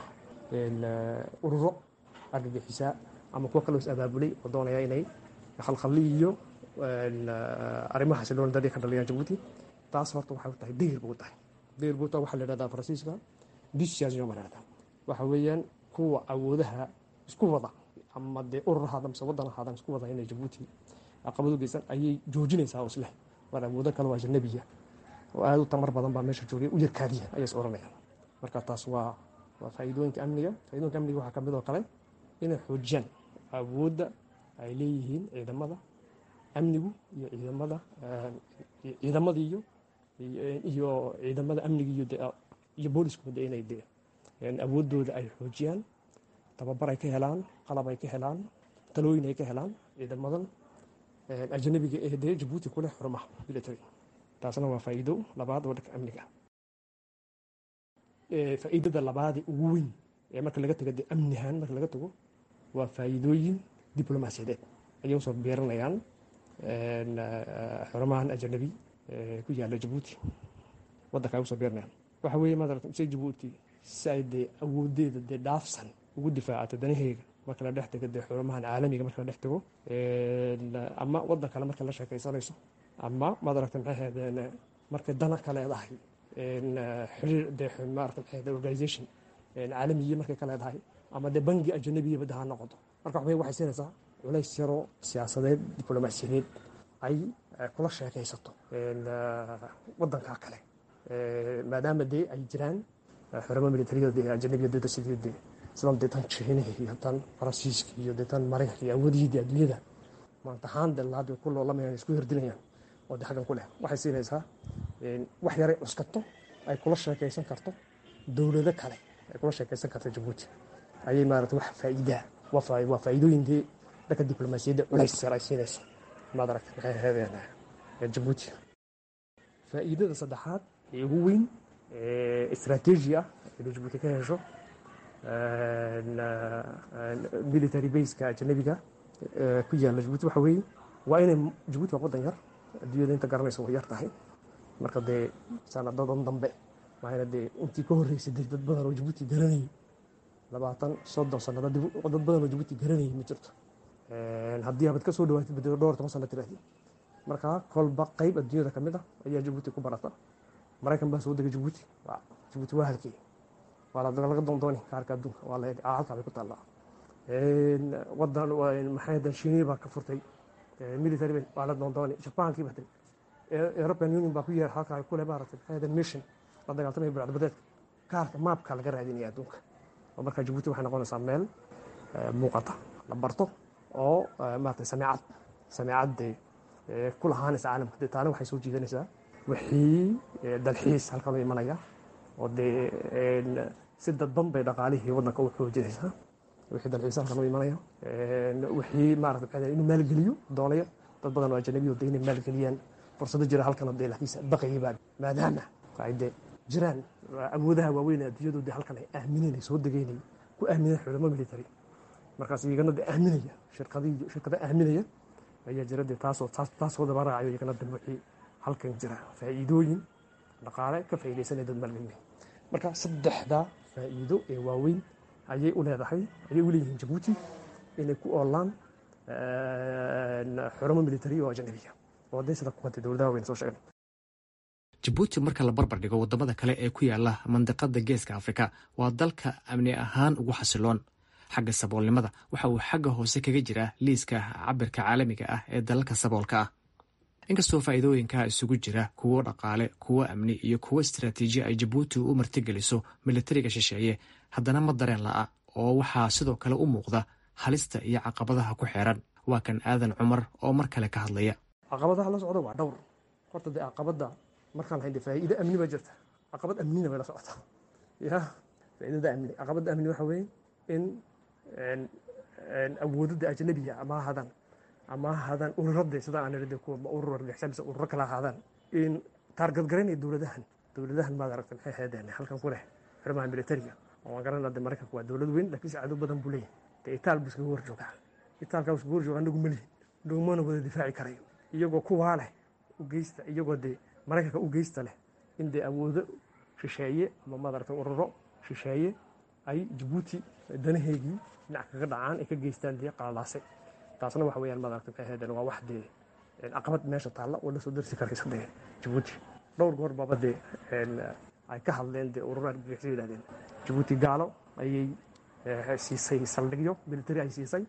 ururo argagixisaa ama kuwa kaloo is abaabulay oo doonaya inay khalkhalli iyo arrimaha xasilooni darri ka dhaliyaan jabuuti. taas horta waxay tahay degir buu tahay degir buu tahay waxaa la yidhahdaa faransiiska discision marada waxa weeyaan kuwa awoodaha isku wada ama dee urur ahaada mise waddan ahaada isku wada inay jabuuti caqabad u geysan ayay joojinaysaa oo isleh war awoodo kale waa ajnabiya oo aad u tamar badan baa meesha joogay u yarkaadiya ayay is oranayaan. marka taas waa waa faa'iidooyinka amniga. faa'iidooyinka amniga waxaa ka mid oo kale inay xoojiyaan awoodda ay leeyihiin ciidamada amnigu iyo ciidamada ciidamada iyo iyo ciidamada amniga iyo iyo booliskooda inay dee awooddooda ay xoojiyaan, tababar ay ka helaan, qalab ay ka helaan, talooyin ay ka helaan ciidamadan ajnabiga ee dee jabuuti ku leh xurumaha military. taasna waa faa'iido labaad oo dhanka amniga. faa'iidada labaadee ugu weyn ee marka laga tago dee amnihaan marka laga tago waa faa'iidooyin diblomaasiyadeed ayay usoo beeranayaan xurumahan ajnabi ku yaala jabuuti waddanka ay usoo beeranayaan. waxa weeye maaragta si jabuuti si ay dee awoodeeda dee dhaafsan ugu difaacato danaheyga marka la dhex tago dee xurumahan caalamiga marka la dhex tago ama waddan kale marka la sheekaysanayso ama maad aragta maxay ahaydeen markay dana ka leedahay xiriir dee maaragta maxay ahayd organisation caalamiya markay ka leedahay ama dee bangi ajnabiya badda ha noqoto. marka waxbay waxay siinaysaa culays yaroo siyaasadeed diblomaasiyadeed ay kula sheekaysato waddanka kale maadaama dee ay jiraan xurumo militariyada dee ajnabiya dee sidii dee sidan dee tan Shiinaha iyo tan Faransiiska iyo dee tan Mareykanka iyo awoodihii adduunyada maanta ahaan dee laad ku loolamayaan isku hirdilayaan oo dee xaggan ku leh waxay siinaysaa wax yar ay cuskato ay kula sheekaysan karto dowlado kale ay kula sheekaysan karto jabuuti ayay maaragtay wax faa'iida waa faa'iidooyin dee dhanka diblomaasiyadda culays yar ay siinayso maad aragta maxay ahaydeen jabuuti. faa'iidada saddexaad ee ugu weyn ee istaraatiiji ah inuu jabuuti ka hesho military baseka ajanabiga ku yaalla jabuuti waxa weeye waa inay jabuuti waa wadan yar adduunyada inta garanaysa way yar tahay marka dee sanadadan dambe waxayna dee intii ka horreysay dad badan oo jabuuti garanayay labaatan soddon sannadood dad badan oo jabuuti garanayay ma jirto haddii abad ka soo dhawaatid badelo dhowr toban sano tirahdii marka kolba qayb adduunyada ka mid ah ayaa jabuuti ku barata maraykan baa soo degay jabuuti jabuuti waa halkii waa laga doondooni kaarka adduunka waa la halkaa bay ku taallaa wadan maxay dan shiinii baa ka furtay military base waa la doondooni jabaankii batay european union baa ku yeer halkaa kule maaragtay maxay dan mission la dagaaltamaya burcadbadeedka kaarka maapka laga raadinaya adduunka oo markaa jabuuti waxay noqonaysaa meel muuqata la barto oo maaragtay sameecad sameecadde ku lahaanaysa caalamka dee taana waxay soo jiidanaysaa wixii dalxiis halkan u imanaya oo dee si dadban bay dhaqaalihii waddanka u xoojinaysaa wixii dalxiis halkan u imanaya wixii maaragtay inuu maalgeliyo doonaya dad badan oo ajanabi oo dee inay maalgeliyaan fursado jira halkan oo dee laakiinse baqayay baa maadaama ay dee jiraan awoodaha waaweyn ee adduunyadu dee halkan ay aamineen soo degeynay ku aamineen xulamo military markaas iyagana dee aaminaya shirkadii shirkada aaminaya ayaa jira dee taasoo taas taasoo daba raacayo iyagana dee wixii halkan jira faa'iidooyin dhaqaale ka faa'iidaysanaya dad maalgelinay marka saddexda faa'iido ee waaweyn ayay u leedahay ayay u leeyihiin jabuuti inay ku oolaan xarumo military oo ajanabiya oo dee sida kuwanta dowladaha weyn soo sheegnay jabuuti marka la barbar dhigo waddamada kale ee ku yaala mandiqada geeska afrika waa dalka amni ahaan ugu xasiloon xagga saboolnimada waxa uu xagga hoose kaga jiraa liiska cabirka caalamiga ah ee dalalka saboolka ah inkastoo faa'iidooyinka isugu jira kuwo dhaqaale kuwo amni iyo kuwo istaraatiiji ay jabuuti u martigeliso militariga shisheeye haddana ma dareen la'a oo waxaa sidoo kale u muuqda halista iyo caqabadaha ku xeeran waa kan aadan cumar oo mar kale ka hadlaya caqabadaha la socda waa dhowr horta dee caqabada markaan lahayn faa'iido amni baa jirta caqabad amnina bay la socotaa ya faa'iidada amni caqabada amni waxa weeye in awoodada ajnabiga ama hadan ama hadan ururada sida aan irade kuwa urur argixisay urur kala hadan in target gareynay dawladahan dawladahan ma aragtay maxay haydeen halkan ku leh xirmaha militariga oo garanada Mareykanka waa dawlad weyn laakiin saacado badan buu leeyahay ee Itaal buu iska horjooga Itaalka uu iska horjooga anagu mali dhugmana wada difaaci karayo iyagoo kuwa leh u geysta iyagoo de Mareykanka u geysta leh in de awoodo shisheeye ama ma aragtay ururo shisheeye ay Djibouti danaheegii dhinac kaga dhacaan ay ka geystaan dee qaalaasay taasna waxa weeyaan ma aragtay maxay haydeen waa wax dee caqabad meesha taalla oo la soo darsi karaysa dee Djibouti dhowr goor baba dee ay ka hadleen dee ururo argagixisay yidhahdeen Djibouti gaalo ayay siisay saldhigyo military ay siisay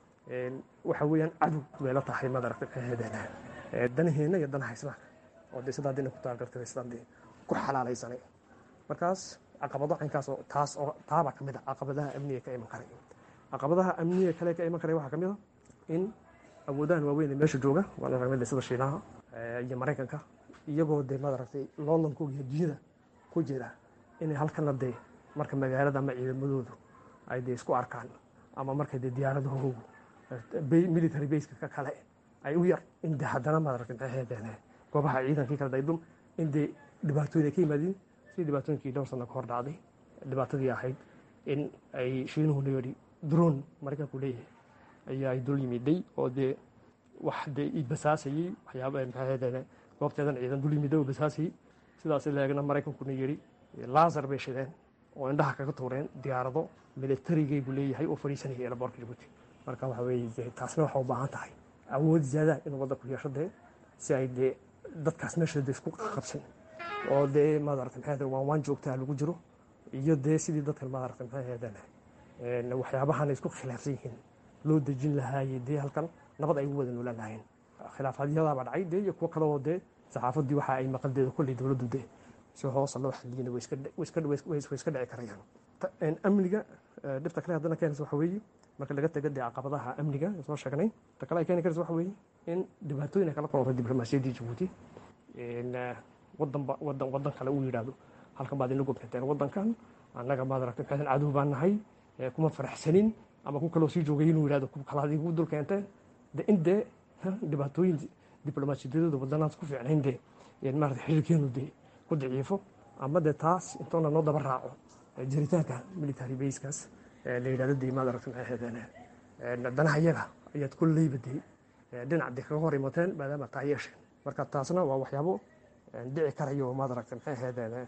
waxa weeyaan cadow weela tahay ma aragtay maxay haydeen danaheena iyo danaha islaamka oo dee sidaa dina ku taageertay sidaa dee ku xalaalaysanay markaas caqabado caynkaas oo taas oo taaba ka mid ah caqabadaha amniga ka iman karay caqabadaha amniga kale ka iman karay waxa ka mid ah in awoodahan waaweyn ee meesha jooga waa la raamay sida Shiinaha iyo Mareykanka iyagoo de ma aragtay loolanku iyo jihada ku jira inay halkan laday marka magaalada ama ciidamadoodu ay de isku arkaan ama markay de diyaaradahu military base ka kale ay u yar in de haddana ma aragtay maxay haydeen goobaha ciidankii kala daydum in de dhibaatooyin ka yimaadeen si dhibaatooyinkii dhowr sano ka hor dhacday dhibaatadii ahayd in ay Shiinuhu leeyahay drone Mareykanku leeyahay ayaa ay dul yimiday oo dee wax dee i basaasayay waxyaaba maxay haydeen goobteedan ciidan dul yimiday oo basaasayay sidaas leegna Mareykanku yiri laser bay shideen oo indhaha kaga tuureen diyaarado military buu leeyahay oo fariisanayay airport Djibouti marka waxa weeye taasna waxa u baahan tahay awood ziyaada in wadda ku yeesho dee si ay dee dadkaas meesha isku qabsan oo dee ma aragtay maxay haydeen waan waan joogtaa lagu jiro iyo dee sidii dadka ma aragtay maxay haydeen ee waxyaabahan isku khilaafsan yihiin loo dejin lahaayay dee halkan nabad ay wada noolaan lahayn khilaafadiyada baa dhacay dee iyo kuwa kale oo dee saxaafadii waxa ay maqaldeeda kulli dawladdu dee si hoos loo xaliyay way iska way iska way iska dhici karayaan in amniga dhibta kale hadana keenaysa waxa weeye marka laga tago caqabadaha amniga soo sheegnay ta kale ay keeni karaysa waxa weeye in dhibaatooyin kala kulanta diblomaasiyadda Djibouti in wadan wadan wadan kale uu yiraahdo halkan baad inagu bixinteen wadankan annaga ma aragtay xadan cadow baan nahay kuma faraxsanin ama ku kala sii joogay inuu yiraahdo ku kala adigu dul keentay de inde dhibaatooyin diblomaasiyadooda wadanaas ku fiicnayn dee maarata xiriirkeenu dee ku daciifo ama dee taas intoona noo daba raaco jiritaanka military baskaas la yidhahdo dee maad aragta maxay ahaydeen danaha iyaga ayaad kolleyba dee dhinac dee kaga hor imateen maadaama taa yeesheen marka taasna waa waxyaabo dhici karayo maad aragta maxay ahaydeen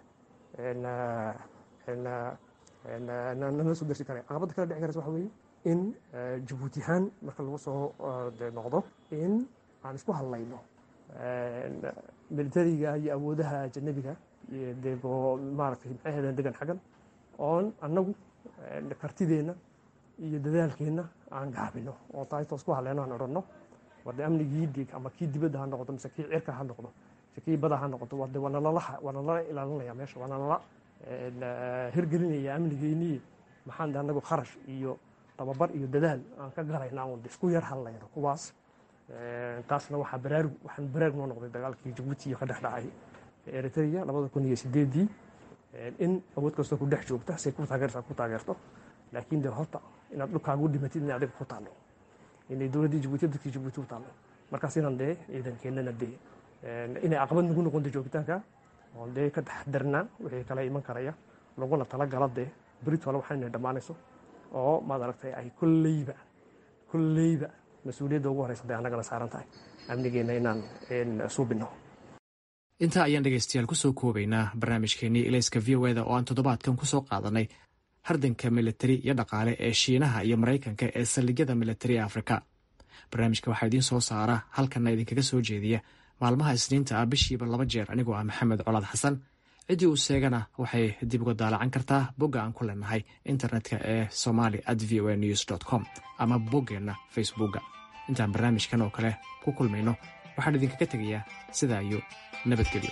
nala soo darsi karaya caqabadda kale dhici karaysa waxa weeye in jabuuti ahaan marka lagu soo noqdo in aan isku hadlayno militariga iyo awoodaha ajanabiga dego maaragtay maxay ahaydeen degan xaggan oon annagu kartideenna iyo dadaalkeenna aan gaabino oo taaytoos ku hadleyno aan odhanno warde amnigii dig ama kii dibadda ha noqdo mise kii cirka ha noqdo mise kii bada ha noqdo warde waa nalalaha waa nalala ilaalinaya meesha waa nalala hirgelinaya amnigeennii maxaan de annagu kharash iyo tababar iyo dadaal aan ka galayna aan isku yar hadlayno kuwaas taasna waxaa baraarug waxaan baraarug noo noqday dagaalkii jabuuti iyo ka dhex dhacay eritrea labada kun iyo sideedii in awood kastoo ku dhex joogta say ku taageertaa ku taageerto laakiin de horta inaad dhulkaagu dhimatid inay adiga ku taallo inay dowladdii jabuuti dadkii jabuuti u taallo markaas inaan dee ciidankeennana dee inay caqabad nagu noqonta joogitaanka oon dee ka taxadarnaa wixii kala iman karaya laguna talagala dee britole waxayna dhammaanayso oo maad aragtay ay kolleyba kolleyba mas-uuliyadda ugu horeysa dee annagana saaran tahay amnigeenna inaan suubinno intaa ayaan dhegaystayaal kusoo koobaynaa barnaamijkeennii ilayska v o eda oo aan toddobaadkan kusoo qaadanay hardanka militari iyo dhaqaale ee shiinaha iyo maraykanka ee saldhigyada militari ee afrika barnaamijka waxaa idiin soo saara halkanna idinkaga soo jeediya maalmaha isniinta ah bishiiba laba jeer anigoo ah maxamed colaad xasan ciddii uu sheegana waxay dib uga daalacan kartaa bogga aan ku leenahay internetka ee somali at v o a news dot com ama boggeenna facebookga intaan barnaamijkan oo kale ku kulmayno waxaan idinkaga tegayaa sidaa iyo nabadgelyo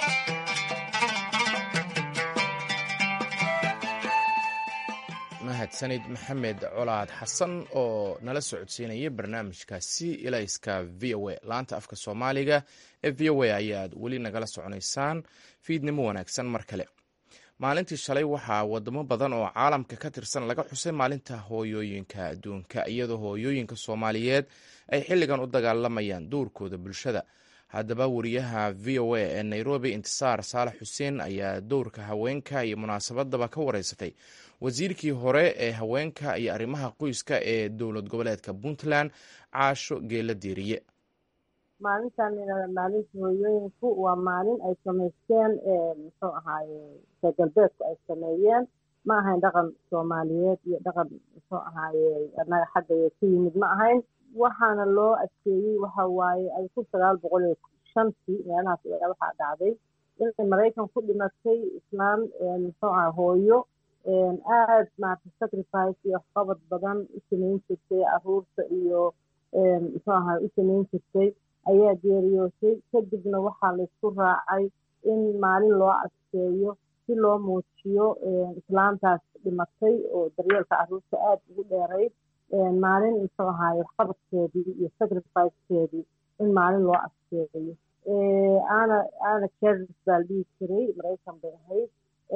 mahadsanid maxamed colaad xasan oo nala socodsiinaya barnaamijkaasi ilayska v o a laanta afka soomaaliga ee v o a ayaad weli nagala soconaysaan fiidnimo wanaagsan mar kale maalintii shalay waxaa wadamo badan oo caalamka ka tirsan laga xusay maalinta hooyooyinka adduunka iyadoo hooyooyinka soomaaliyeed ay xilligan u dagaalamayaan dowrkooda bulshada haddaba wariyaha v o a ee nairobi intisaar saalax xuseen ayaa dowrka haweenka iyo munaasabadaba ka wareysatay wasiirkii hore ee haweenka iyo arrimaha qoyska ee dowlad goboleedka puntland caasho geela diiriye maalintan maalinta hooyooyinku waa maalin ay samaysteen muxuu ahaaye galbeedku ay sameeyeen ma ahayn dhaqan soomaaliyeed iyo dhaqan muxuu ahaaye annaga xagga ka yimid ma ahayn waxaana loo adkeeyey waxa waaye ay kun sagaal boqol iyo shantii meelahaas waxaa dhacday inay maraykan ku dhimatay islaan muxuu aha hooyo aad maarata sacrifice iyo waxqabad badan u samayn jirtay caruurta iyo muxuu aha u samayn jirtay ayaa geeriyootay kadibna waxaa laysku raacay in maalin loo adkeeyo si loo muujiyo islaantaas dhimatay oo daryeelka caruurta aad ugu dheerayd maalin muxuu ahaaye waxqabadkeedii iyo sacrificekeedii in maalin loo adkeeyo ana ana keris baa la dhihi jiray maraykan bay ahayd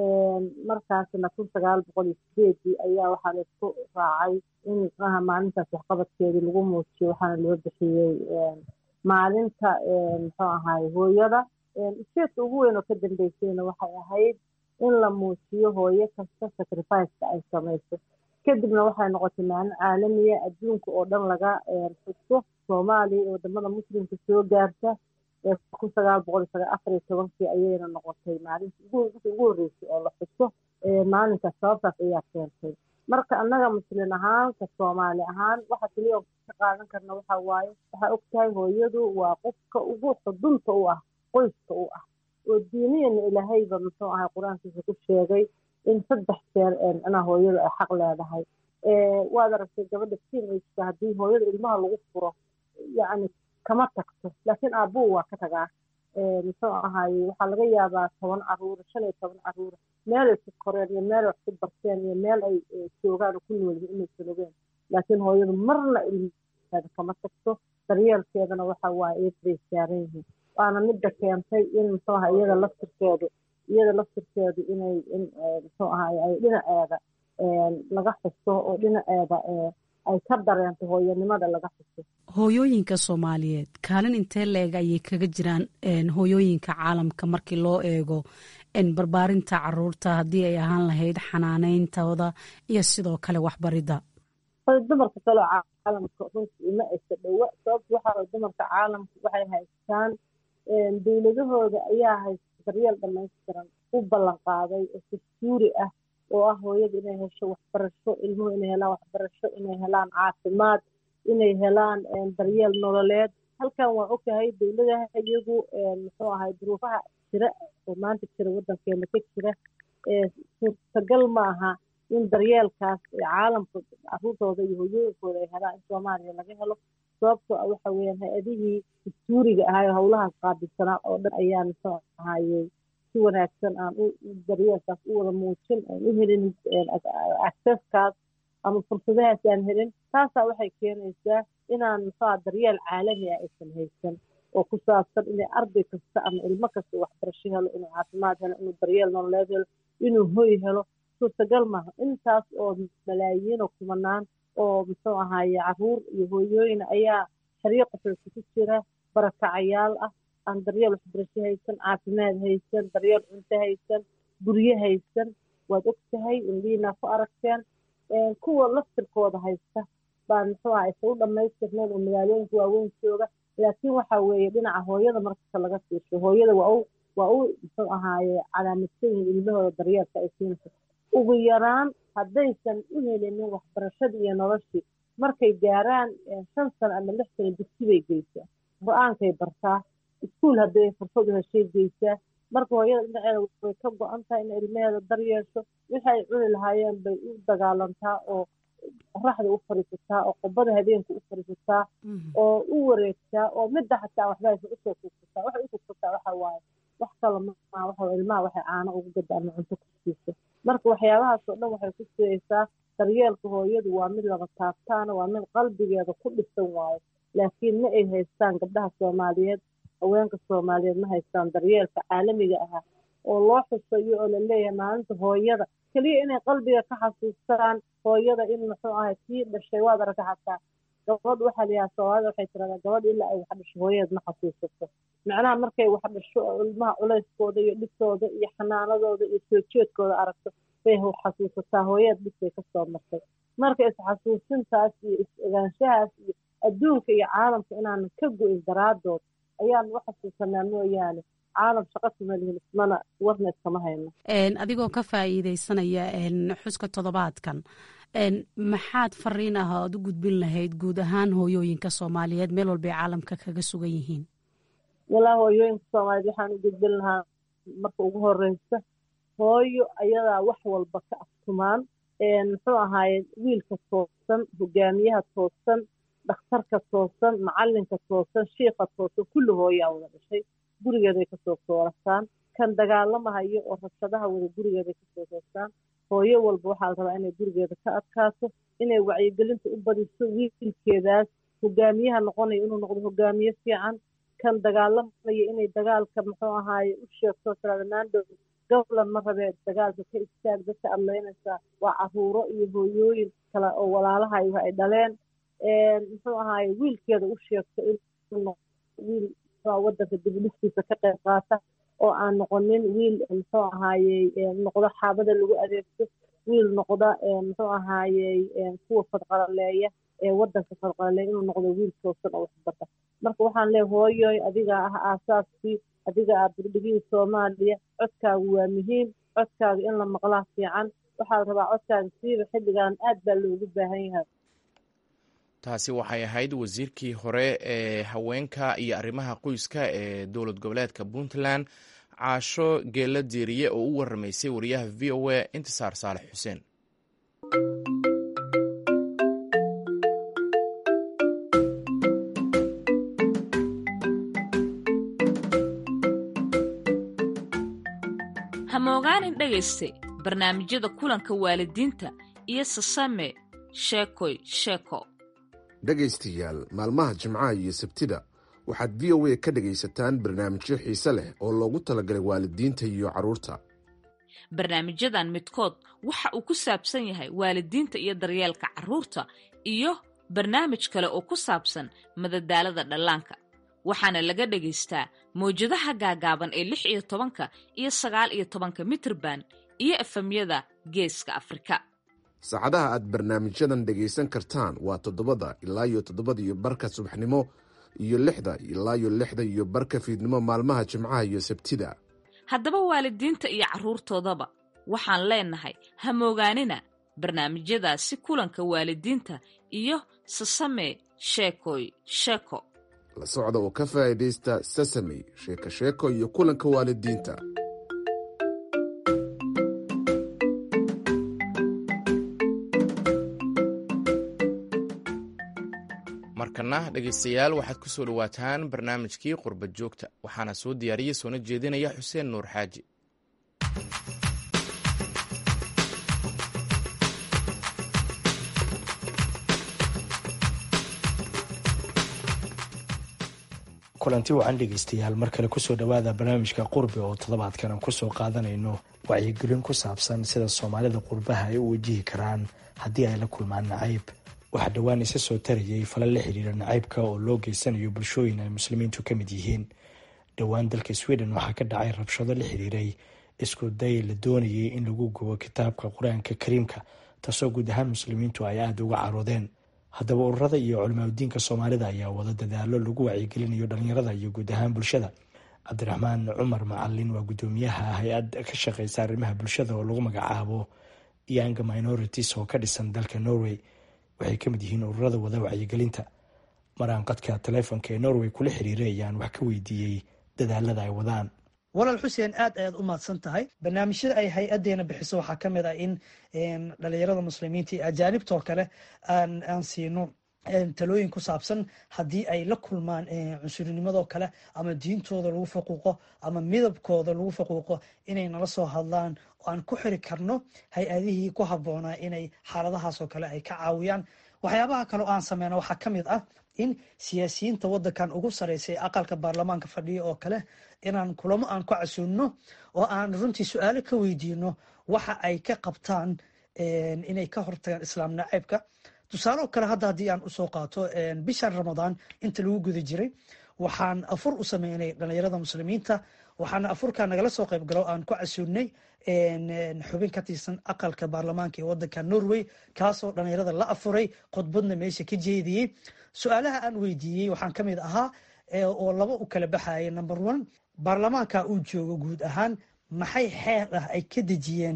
markaasna kun sagaal boqol iyo sideedii ayaa waxaa laysku raacay in muxuaha maalintaas waxqabadkeedii lagu muujiyo waxaana loo bixiyey maalinta muxuu ahaaye hooyada ujeedka ugu weyn oo ka dambeysayna waxay ahayd in la muujiyo hooyo kasta sacrificeka ay samayso kadibna waxay noqotay maalin caalamiya adduunka oo dhan laga xuso soomaaliya iyo wadamada muslimka soo gaarta kun sagaal boqol afar iyo tobankii ayayna noqotay maalinta ugu horreysay oo la xuso maalinkaas sababtaas ayaa keentay marka annaga muslim ahaan ka soomaali ahaan waxa keliya ka qaadan karna waxa waaye waxaa ogtahay hooyadu waa qofka ugu xudunta u ah qoyska u ah oo diiniyana ilaahayba muxuu ahay qur-aankiisa ku sheegay in saddex jeer inaa hooyadu ay xaq leedahay waad aragtay gabadha teenageka haddii hooyada ilmaha lagu furo yacni kama tagto laakiin aabbuhu waa ka tagaa muxuu ahaaye waxaa laga yaabaa toban caruura shan iyo toban caruura meel ay ku koreen iyo meel ay wax ku barteen iyo meel ay joogaan oo ku noolyihin inaysan ogeen laakiin hooyadu marna ilmaheeda kama tagto daryeelkeedana waxa waaye eedbay saaran yihiin waana midda keentay in muxuu aha iyada laftirkeedu iyada laftirkeedu inay in muxuu ahaaye ay dhinaceeda laga xuso oo dhinaceeda ay ka dareento hooyanimada laga xuso. hooyooyinka Soomaaliyeed kaalin intee leeg ayay kaga jiraan hooyooyinka caalamka markii loo eego barbaarinta caruurta haddii ay ahaan lahayd xanaaneyntooda iyo sidoo kale waxbaridda? dumarka kale caalamka runtii ima aysa dhowa sababta waxaa dumarka caalamka waxay haystaan dowladahooda ayaa haysta daryeel dhamaystiran u ballan qaaday oo dastuuri ah oo ah hooyada inay hesho waxbarasho, ilmuhu inay helaan waxbarasho, inay helaan caafimaad, inay helaan daryeel nololeed. halkan waa ogtahay dowladaha iyagu muxuu ahay duruufaha jira oo maanta jira wadankeena ka jira suurtagal ma aha in daryeelkaas caalamka caruurtooda iyo hooyooyinkooda ay helaan in Soomaaliya laga helo. sababtoo ah waxa weeyaan hay-adihii dastuuriga ahaa howlahaas qaabilsanaa oo dhan ayaa muxuu ahayey si wanaagsan aan u daryeelkaas u wada muujin aan u helin accesskaas ama fursadahaas aan helin. taasaa waxay keenaysaa inaan muxuu daryeel caalami ah aysan haysan oo ku saabsan inay arday kasta ama ilmo kasta waxbarasho helo, inuu caafimaad helo, inuu daryeel nololeed helo, inuu hoy helo. suurtagal maaha intaas oo malaayiin oo kumanaan oo muxuu ahaaye caruur iyo hooyooyin ayaa xeryo qaxooti ku jira, barakacayaal ah, aan daryeel waxbarasho haysan, caafimaad haysan, daryeel cunto haysan, guryo haysan. waad ogtahay indiina ku aragteen kuwa laftirkooda haysta baa muxuu aha isa u dhamaystirneen oo magaalooyinka waaweyn jooga. laakiin waxa weeye dhinaca hooyada marka laga fiirsho hooyada waa u waa u muxuu ahaaye calaamadsan yihiin ilmahooda daryeelka ay siinayso. ugu yaraan haddaysan u helinin waxbarashadii iyo noloshii markay gaaraan shan sano ama lix sano dugsi bay geysaa, go-aankay bartaa, iskuul hadday fursad u heshay geysaa. marka hooyada dhinaceeda way ka go-an tahay in ilmaheeda daryeesho, wixii ay cuni lahaayeen bay u dagaalantaa oo qoraxda u fariisataa oo qubada habeenka u fariisataa oo u wareegtaa oo midda xataa waxba aysan usoo kugsataa. waxay u kugsataa waxa waaye wax kale maaha, waxa ilmaha waxay caano ugu gada ama cunto ku siiso. marka waxyaabahaas oo dhan waxay ku sugaysaa daryeelka hooyadu waa mid laba taabtaana, waa mid qalbigeeda ku dhisan waayo. laakiin ma ay haystaan gabdhaha Soomaaliyeed, haweenka Soomaaliyeed ma haystaan daryeelka caalamiga ahaa oo loo xusayo oo la leeyahay maalinta hooyada keliya inay qalbiga ka xasuustaan hooyada in muxuu ahay kii dhashay. waad aragta xataa gabadh waxaa la yidhaha Soomaalida waxay tiraahdaa gabadh ilaa ay wax dhasho hooyadeed ma xasuusato. macnaha markay wax dhasho oo ilmaha culayskooda iyo dhibtooda iyo xanaanadooda iyo soo jeedkooda aragto bay xasuusataa hooyadeed dhibtay ka soo martay. marka is-xasuusintaas iyo is-ogaanshahaas iyo adduunka iyo caalamka inaanan ka go-in daraadood ayaan u xasuusanaa mooyaane caalam shaqo kuma lihin ismana warna iskama hayno. adigoo ka faa'iidaysanaya xuska toddobaadkan maxaad fariin ah ood u gudbin lahayd guud ahaan hooyooyinka Soomaaliyeed meel walba ay caalamka kaga sugan yihiin? walaa hooyooyinka Soomaaliyeed waxaan u gudbin lahaa marka ugu horeysa hooyo ayadaa wax walba ka aftumaan. muxuu ahaaye wiilka toosan, hogaamiyaha toosan, dhakhtarka toosan, macalinka toosan, shiika toosan, kulli hooyaa wada dhashay, gurigeeday kasoo soorasaan. kan dagaalamahayo oo rabshadaha wada gurigeeday kasoo soorasaan. hooyo walba waxaa la rabaa inay gurigeeda ka adkaato, inay wacyigelinta u badiso wiilkeedaas hogaamiyaha noqonayo inuu noqdo hogaamiye fiican. kan dagaalamaya inay dagaalka muxuu ahaaye u sheegto tiraadanaandhow goblan ma rabee dagaalka ka istaag, dadka adleynaysaa waa caruuro iyo hooyooyin kale oo walaalahayo ay dhaleen. muxuu ahaaye wiilkeeda u sheegto inuu wiil wadanka dibudhiskiisa ka qayb qaata oo aan noqonin wiil muxuu ahaaye noqdo xaabada lagu adeegto, wiil noqda muxuu ahaaye kuwa fadqalaleeya ee wadanka fadqalaleeya, inuu noqdo wiil toosan oo waxbarta. marka waxaan leeyahay hooyoy adigaa ah aasaaskii, adiga ah burdhigihii Soomaaliya, codkaagu waa muhiim, codkaaga in la maqlaa fiican. waxaa la rabaa codkaaga siiba xilligan aad baa loogu baahan yahay. taasi waxay ahayd wasiirkii hore ee haweenka iyo arrimaha qoyska ee dowlad goboleedka Puntland Caasho Geela Diiriye oo u waramaysay wariyaha V O A Intisaar Saalax Xuseen. hamogaanin dhegayste barnaamijyada kulanka waalidiinta iyo Sasame sheekoy sheeko. dhegaystayaal maalmaha Jimcaha iyo Sabtida waxaad V O A ka dhegaysataan barnaamijyo xiise leh oo loogu talagalay waalidiinta iyo carruurta. barnaamijyadan midkood waxa uu ku saabsan yahay waalidiinta iyo daryeelka carruurta iyo barnaamij kale oo ku saabsan madadaalada dhallaanka waxaana laga dhagaystaa mawjadaha gaagaaban ee lix iyo tobanka iyo sagaal iyo tobanka mitirban iyo efemyada geeska afrika. saacadaha aad barnaamijyadan dhegaysan kartaan waa toddobada ilaa iyo toddobada iyo barka subaxnimo iyo lixda ilaa iyo lixda iyo barka fiidnimo maalmaha jimcaha iyo sabtida. haddaba waalidiinta iyo carruurtoodaba waxaan leenahay ha moogaanina barnaamijyadaasi kulanka waalidiinta iyo sasame sheekoy sheeko la socda oo ka faa'iidaysta sasame sheeko sheeko iyo kulanka waalidiinta. markana dhegaystayaal waxaad ku soo dhowaataan barnaamijkii qurba joogta waxaana soo diyaariyey soona jeedinaya xuseen nuur xaaji. kulanti wacan dhegaystayaal mar kale kusoo dhowaada barnaamijka qurbi oo toddobaadkan aan kusoo qaadanayno wacyigelin ku saabsan sida soomaalida qurbaha ay u wajihi karaan haddii ay la kulmaan nacayb. waxaa dhowaan isa soo tarayay falal la xiriira nacaybka oo loo geysanayo bulshooyin ay muslimiintu ka mid yihiin. dhowaan dalka sweden waxaa ka dhacay rabshado la xiriiray isku day la doonayay in lagu gubo kitaabka qur-aanka kariimka taasoo guud ahaan muslimiintu ay aada uga caroodeen. haddaba ururada iyo culimaadudiinka soomaalida ayaa wada dadaalo lagu wacyigelinayo dhalinyarada iyo guud ahaan bulshada. cabdiraxmaan cumar macalin waa guddoomiyaha hay-ad ka shaqeysa arrimaha bulshada oo lagu magacaabo young minorities oo ka dhisan dalka norway. waxay ka mid yihiin ururada wada wacyigelinta. maraan qadka taleefonka ee norway kula xiriiray ayaan wax ka weydiiyey dadaalada ay wadaan. walaal xuseen aad ayaad u mahadsan tahay. barnaamijyada ay hay-adeena bixiso waxaa ka mid ah in dhalinyarada muslimiinta iyo ajaanibtoo kale aan aan siino talooyin ku saabsan haddii ay la kulmaan cunsurinimadoo kale ama diintooda lagu faquuqo ama midabkooda lagu faquuqo inay nala soo hadlaan oo aan ku xiri karno hay-adihii ku habboonaa inay xaaladahaasoo kale ay ka caawiyaan. waxyaabaha kale oo aan sameyno waxaa ka mid ah in siyaasiyiinta wadankan ugu sareysay aqalka baarlamaanka fadhiya oo kale inaan kulamo aan ku casuunno oo aan runtii su-aalo ka weydiino waxa ay ka qabtaan inay ka hortagaan islaam naceybka. tusaale oo kale hadda haddii aan usoo qaato bishan ramadaan inta lagu guda jiray waxaan afur u sameynay dhalinyarada muslimiinta waxaana afurkaa nagala soo qayb galo aan ku casuunnay xubin ka tirsan aqalka baarlamaanka ee wadanka norway kaasoo dhalinyarada la afuray khudbadna meesha ka jeediyey. su-aalaha aan weydiiyey waxaan ka mid ahaa oo laba u kala baxaya. number one, baarlamaanka uu joogo guud ahaan maxay xeer ah ay ka dejiyeen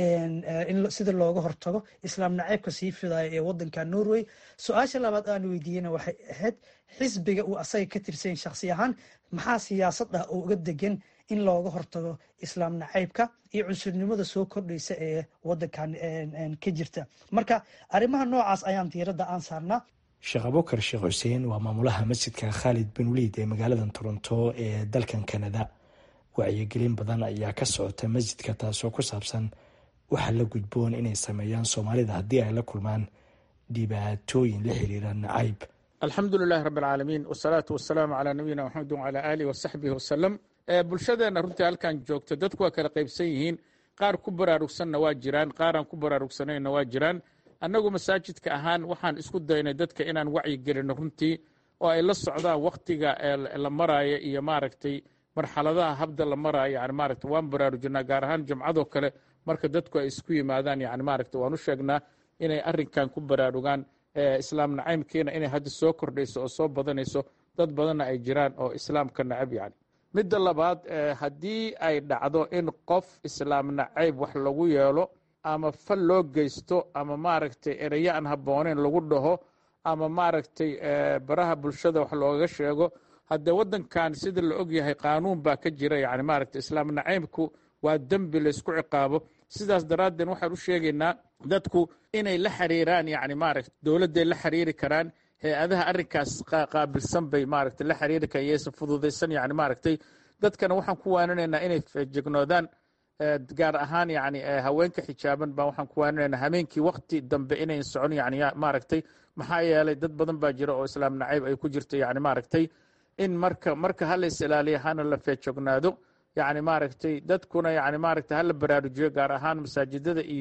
sida looga hortago islaam naceybka sii fidaya ee wadanka norway. su-aasha labaad aan weydiiyeyna waxay ahayd xisbiga uu asaga ka tirsan shakhsi ahaan maxaa siyaasad ah oo uga degan in looga hortago islaam naceybka iyo cunsurnimada soo kordhaysa ee wadankan ka jirta. marka arrimaha noocaas ayaan diiradda aan saarnaa. sheekh abukar sheekh xuseen waa maamulaha masjidka khaalid bin waliid ee magaalada toronto ee dalkan kanada. wacyigelin badan ayaa ka socota masjidka taasoo ku saabsan waxaa la gudboon inay sameeyaan soomaalida haddii ay la kulmaan dhibaatooyin la xiriira nacayb. alxamdulilahi rabi alcaalamiin wasalaatu wasalaamu calaa nabiyina maxamed wacalaa aalihi wasaxbihi wasalam. bulshadeenna runtii halkan joogta dadku waa kala qaybsan yihiin. qaar ku baraarugsanna waa jiraan, qaaraan ku baraarugsanayna waa jiraan. annagu masaajidka ahaan waxaan isku daynay dadka inaan wacyi gelino runtii oo ay la socdaan waktiga la maraayo iyo maaragtay marxaladaha habda la maraayo. yani maaragtay waan baraarujinaa gaar ahaan jumcadoo kale marka dadku ay isku yimaadaan. yani maaragtay waan u sheegnaa inay arrinkan ku baraarugaan. islaam nacaybkiina inay hadda soo kordhayso oo soo badanayso, dad badanna ay jiraan oo islaamka nacab. yani midda labaad, haddii ay dhacdo in qof islaam nacayb wax lagu yeelo ama fal loo geysto ama maaragtay ereyo aan habbooneyn lagu dhaho ama maaragtay baraha bulshada wax looga sheego, haddee waddankan sida la og yahay qaanuun baa ka jira. yani maaragtay islaam nacaybku waa dembi laysku ciqaabo. sidaas daraaddeed waxaan u sheegaynaa dadku inay la xiriiraan. yani maaragta dowladday la xiriiri karaan, hay-adaha arrinkaas qaabilsan bay maaragtay la xiriiri karaan, yaysan fududaysan. yani maaragtay dadkana waxaan ku waaninaynaa inay feejignoodaan, gaar ahaan yani haweenka xijaaban baa waxaan ku waaninaynaa habeenkii wakti dambe inayn socon. yani maaragtay maxaa yeelay dad badan baa jira oo islaam nacayb ay ku jirto. yani maaragtay in marka marka halays ilaaliya hana la feejognaado. yani maaragtay dadkuna yani maaragtay hala baraarujiyo gaar ahaan masaajidada iyo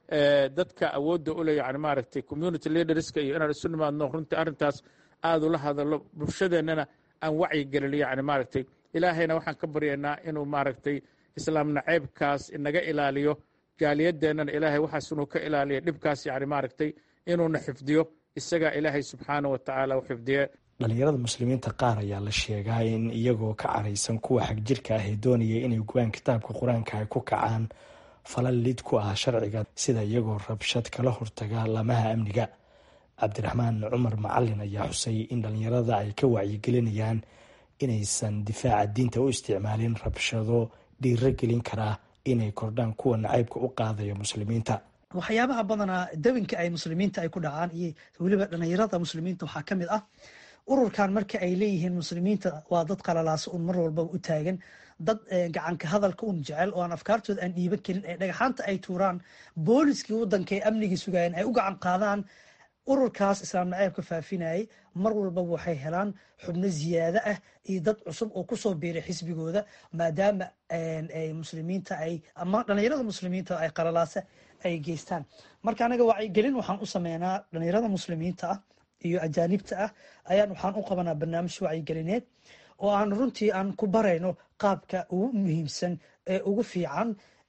dadka awoodda u leh yani maaragtay community leaderska iyo inaan isu nimaadno runtii arrintaas aad ula hadallo bulshadeennana aan wacyi gelino yani maaragtay ilaahayna waxaan ka baryaynaa inuu maaragtay islaam naceybkaas inaga ilaaliyo jaaliyadeennana ilaahay waxaas inuu ka ilaaliyo dhibkaas yani maaragtay inuuna xifdiyo isagaa ilaahay subxaana wa tacaala u xifdiye dhalinyarada muslimiinta qaar ayaa la sheegaa in iyagoo ka caraysan kuwa xagjirka ah ee doonaya inay gubaan kitaabka qur-aanka ay ku kacaan falal lid ku ah sharciga sida iyagoo rabshad kala hortaga laamaha amniga. cabdiraxmaan cumar macalin ayaa xusay in dhalinyarada ay ka wacyigelinayaan inaysan difaaca diinta u isticmaalin rabshado dhiiro gelin karaa inay kordhaan kuwa nacaybka u qaadaya muslimiinta. waxyaabaha badanaa dawinka ay muslimiinta ay ku dhacaan iyo weliba dhalinyarada muslimiinta waxaa ka mid ah ururkan marka ay leeyihiin muslimiinta waa dad qalalaasa un mar walba u taagan, dad gacanka hadalka un jecel oo aan afkaartooda aan dhiiban karin, ee dhagaxaanta ay tuuraan, booliskii wadanka ee amnigii sugaayeen ay u gacan qaadaan. ururkaas islaam naceebka faafinayay mar walbaba waxay helaan xubno ziyaado ah iyo dad cusub oo kusoo biiray xisbigooda maadaama ay muslimiinta ay ama dhalinyarada muslimiinta ay qalalaasa ay geystaan. marka anaga wacyigelin waxaan u sameynaa dhalinyarada muslimiinta ah iyo ajaanibta ah ayaan waxaan u qabanaa barnaamij wacyigelineed oo aan runtii aan ku barayno qaabka ugu muhiimsan ee ugu fiican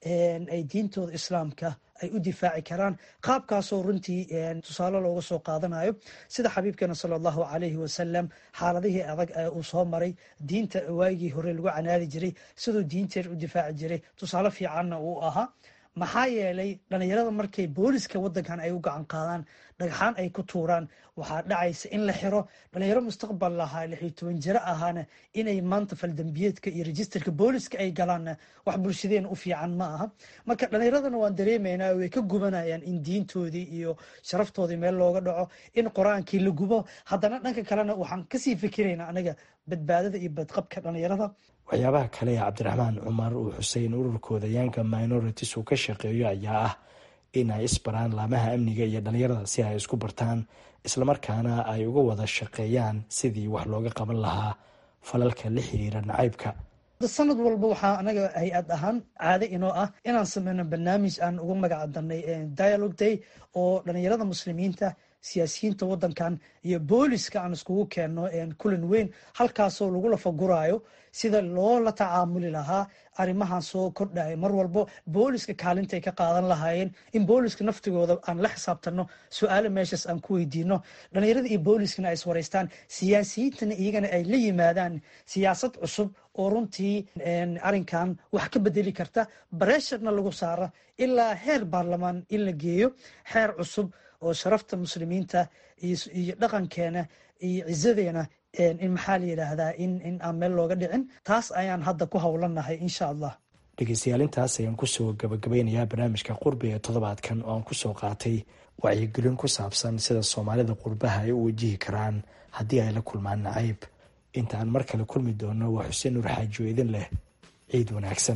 ay diintooda islaamka ay u difaaci karaan, qaabkaasoo runtii tusaale looga soo qaadanayo sida xabiibkeena sala allahu calayhi wasalam xaaladihii adag ee uu soo maray, diinta waagii hore lagu canaadi jiray, siduu diinteena u difaaci jiray, tusaale fiicanna uu ahaa. maxaa yeelay dhalinyarada markay booliska wadankan ay u gacan qaadaan, dhagxaan ay ku tuuraan, waxaa dhacaysa in la xiro dhalinyaro mustaqbal lahaa lix iyo toban jiro ahaana inay maanta faldambiyeedka iyo registerka booliska ay galaanna wax bulshadeena u fiican ma aha. marka dhalinyaradana waan dareemaynaa way ka gubanayaan in diintoodii iyo sharaftoodii meel looga dhaco, in qur-aankii la gubo. haddana dhanka kalena waxaan kasii fikiraynaa anaga badbaadada iyo badqabka dhalinyarada. waxyaabaha kale ee cabdiraxmaan cumar uu xusay in ururkooda yaanka minorities uu ka shaqeeyo ayaa ah in ay isbaraan laamaha amniga iyo dhalinyarada si ay isku bartaan, islamarkaana ay uga wada shaqeeyaan sidii wax looga qaban lahaa falalka la xiriira nacaybka. sanad walba waxaa anaga hay-ad ahaan caado inoo ah inaan sameyno barnaamij aan ugu magac darnay dialogue day oo dhalinyarada muslimiinta, siyaasiyiinta wadankan iyo booliska aan iskugu keenno kulan weyn, halkaasoo lagu lafaguraayo sida loola tacaamuli lahaa arrimahan soo kordhaya. mar walbo booliska kaalintaay ka qaadan lahaayeen, in booliska naftigooda aan la xisaabtano, su-aalo meeshaas aan ku weydiino, dhalinyarada iyo booliskana ay iswareystaan, siyaasiyiintana iyagana ay la yimaadaan siyaasad cusub oo runtii arrinkan wax ka bedeli karta, bareesharna lagu saara ilaa heer baarlamaan in la geeyo xeer cusub oo sharafta muslimiinta iyo dhaqankeena iyo cizadeena in maxaa la yidhaahdaa in aan meel looga dhicin. taas ayaan hadda ku howlanahay insha allah. dhegeystayaal intaas ayaan kusoo gabagabeynayaa barnaamijka qurbi ee toddobaadkan oo aan kusoo qaatay wacyigelin ku saabsan sida soomaalida qurbaha ay u wajihi karaan haddii ay la kulmaan nacayb. inta aan mar kale kulmi doono waa xuseen nuur xaajiyo idin leh ciid wanaagsan.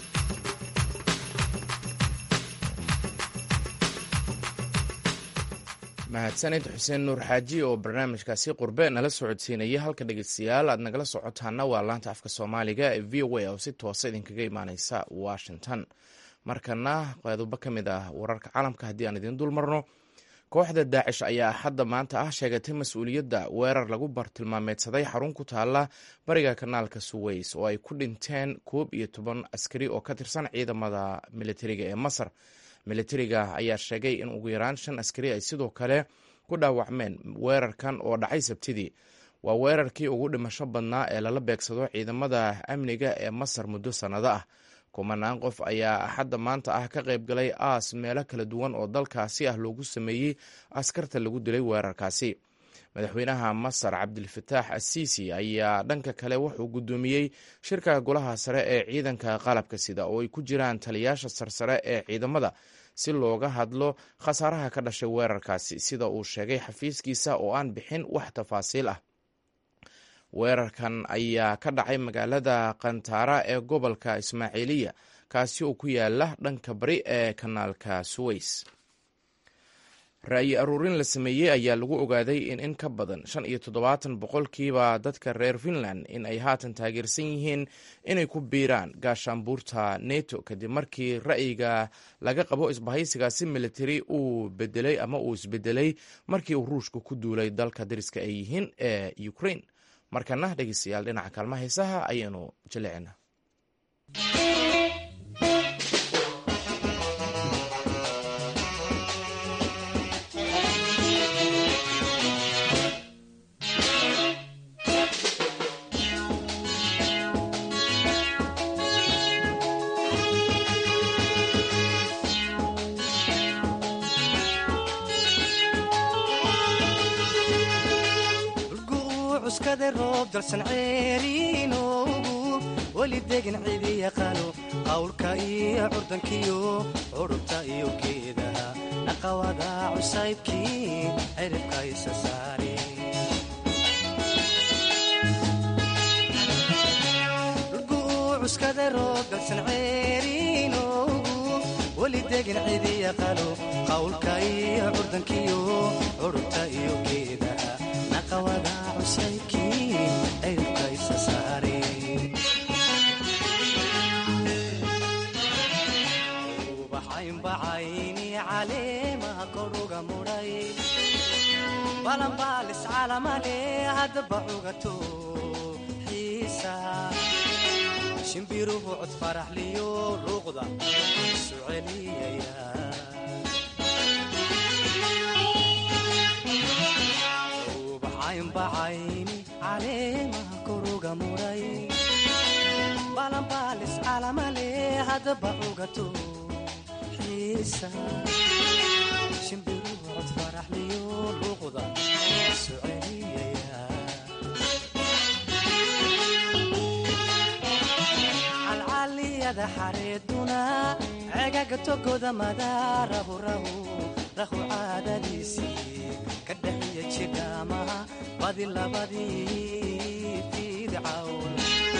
mahadsanid xuseen nuur xaaji oo barnaamijkaasi qurbe nala socodsiinaya. halka dhegeystayaal aad nagala socotaana waa laanta afka soomaaliga ee v o a oo si toosa idinkaga imaaneysa washington. markana qodobo ka mid ah wararka caalamka haddii aan idiin dul marno, kooxda daacish ayaa hadda maanta ah sheegatay mas-uuliyadda weerar lagu bartilmaameedsaday xarun ku taala bariga kanaalka suweys oo ay ku dhinteen koob iyo toban askari oo ka tirsan ciidamada militariga ee masar. militariga ayaa sheegay in ugu yaraan shan askari ay sidoo kale ku dhaawacmeen weerarkan oo dhacay sabtidii. waa weerarkii ugu dhimasho badnaa ee lala beegsado ciidamada amniga ee masar muddo sannado ah. kumanaan qof ayaa axadda maanta ah ka qayb galay aas meelo kala duwan oo dalkaasi ah loogu sameeyey askarta lagu dilay weerarkaasi. madaxweynaha masar cabdilfataax asiisi ayaa dhanka kale wuxuu guddoomiyey shirka golaha sare ee ciidanka qalabka sida oo ay ku jiraan taliyaasha sarsare ee ciidamada si looga hadlo khasaaraha ka dhashay weerarkaasi, sida uu sheegay xafiiskiisa oo aan bixin wax tafaasiil ah. weerarkan ayaa ka dhacay magaalada kantaara ee gobolka ismaaciiliya, kaasi oo ku yaala dhanka bari ee kanaalka suweys. ra'yi aruurin la sameeyey ayaa lagu ogaaday in in ka badan shan iyo toddobaatan boqolkiiba dadka reer finland in ay haatan taageersan yihiin inay ku biiraan gaashaanbuurta neto kadib markii ra'yiga laga qabo isbahaysigaasi militari uu bedelay ama uu isbedelay markii uu ruushku ku duulay dalka dariska ay yihiin ee ukraine. markana dhegeystayaal dhinaca kaalmaha heesaha ayaanu jaleecina. roob dalsan ceeriinoogu weli degin cidi yaqaano qawlka iyo curdankiyo curubta iyo geedaha naqawada cusaybkii ciribka isa saare dhulguucuskada roob dalsan ceeriinoogu weli degin cidi yaqaano qawlka iyo curdankiyo curubta iyo geedaha naqawada cusaybkii ciribka isa saare bacayni caleemaha koruga mudhay balanbaalis calamale haddaba cugato xiisa shimbiruhu cod faraxliyo luuqda isu celiyaya bacayni caleemaha koruga mudhay balanbaalis calamale haddaba cugato shimbiruhu cod faraxliyo luuqda isu celiyaya calcaliyada xareeduna cegaga togoda madaarahu rahu rahu caadadiisii ka dhaxiya jidhaamaha badi labadii fiidcawn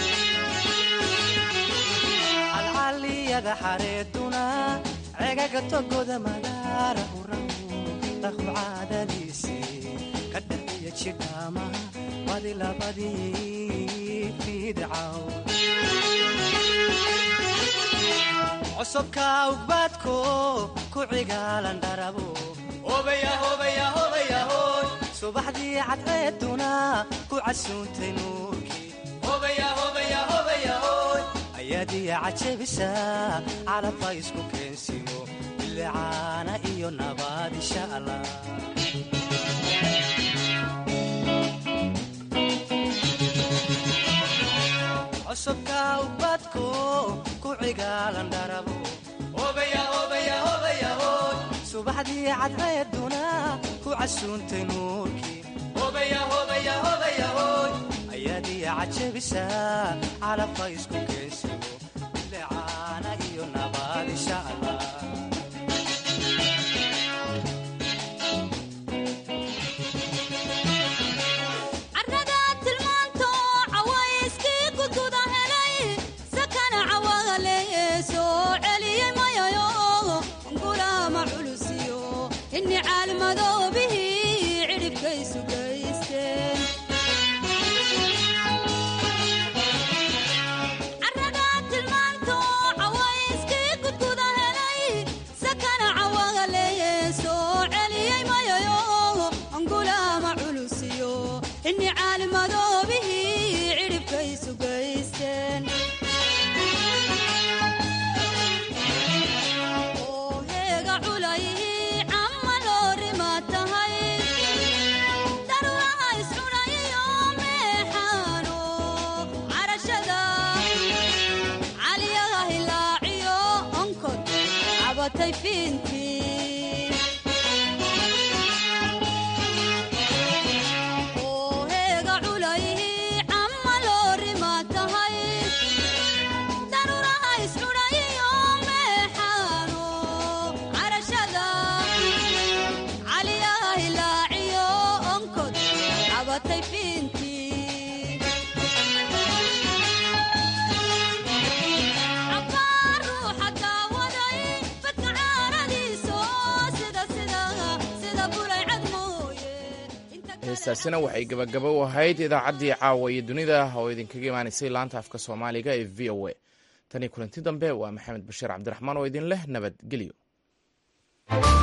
calcaliyada xareeduna cegaga togoda madaarahu rahu rahu caadadiisii ka dhaxiya jidhaamaha badi labadii fiidcawn cosubka ugbaadko ku cigaalan dharabo subaxdii cadceeduna ku casuuntay nuurkii ayaadiya cajabisa calabka isku keensimo bilicaana iyo nabaad insha allah cosubka ubadko ku cigaalan dharabo subaxdii cadceeduna ku casuuntay nuurkii ayaadiya cajabisa calabka isku keensimo bilicaana iyo nabaad insha allah ruuxa daawaday badka caaradiis heestaasina waxay gabagabo u ahayd idaacaddii caawa iyo dunida oo idinkaga imaanaysay laanta afka soomaaliga ee v o a tanii kulanti dambe waa maxamed bashiir cabdiraxmaan oo idin leh nabadgelyo.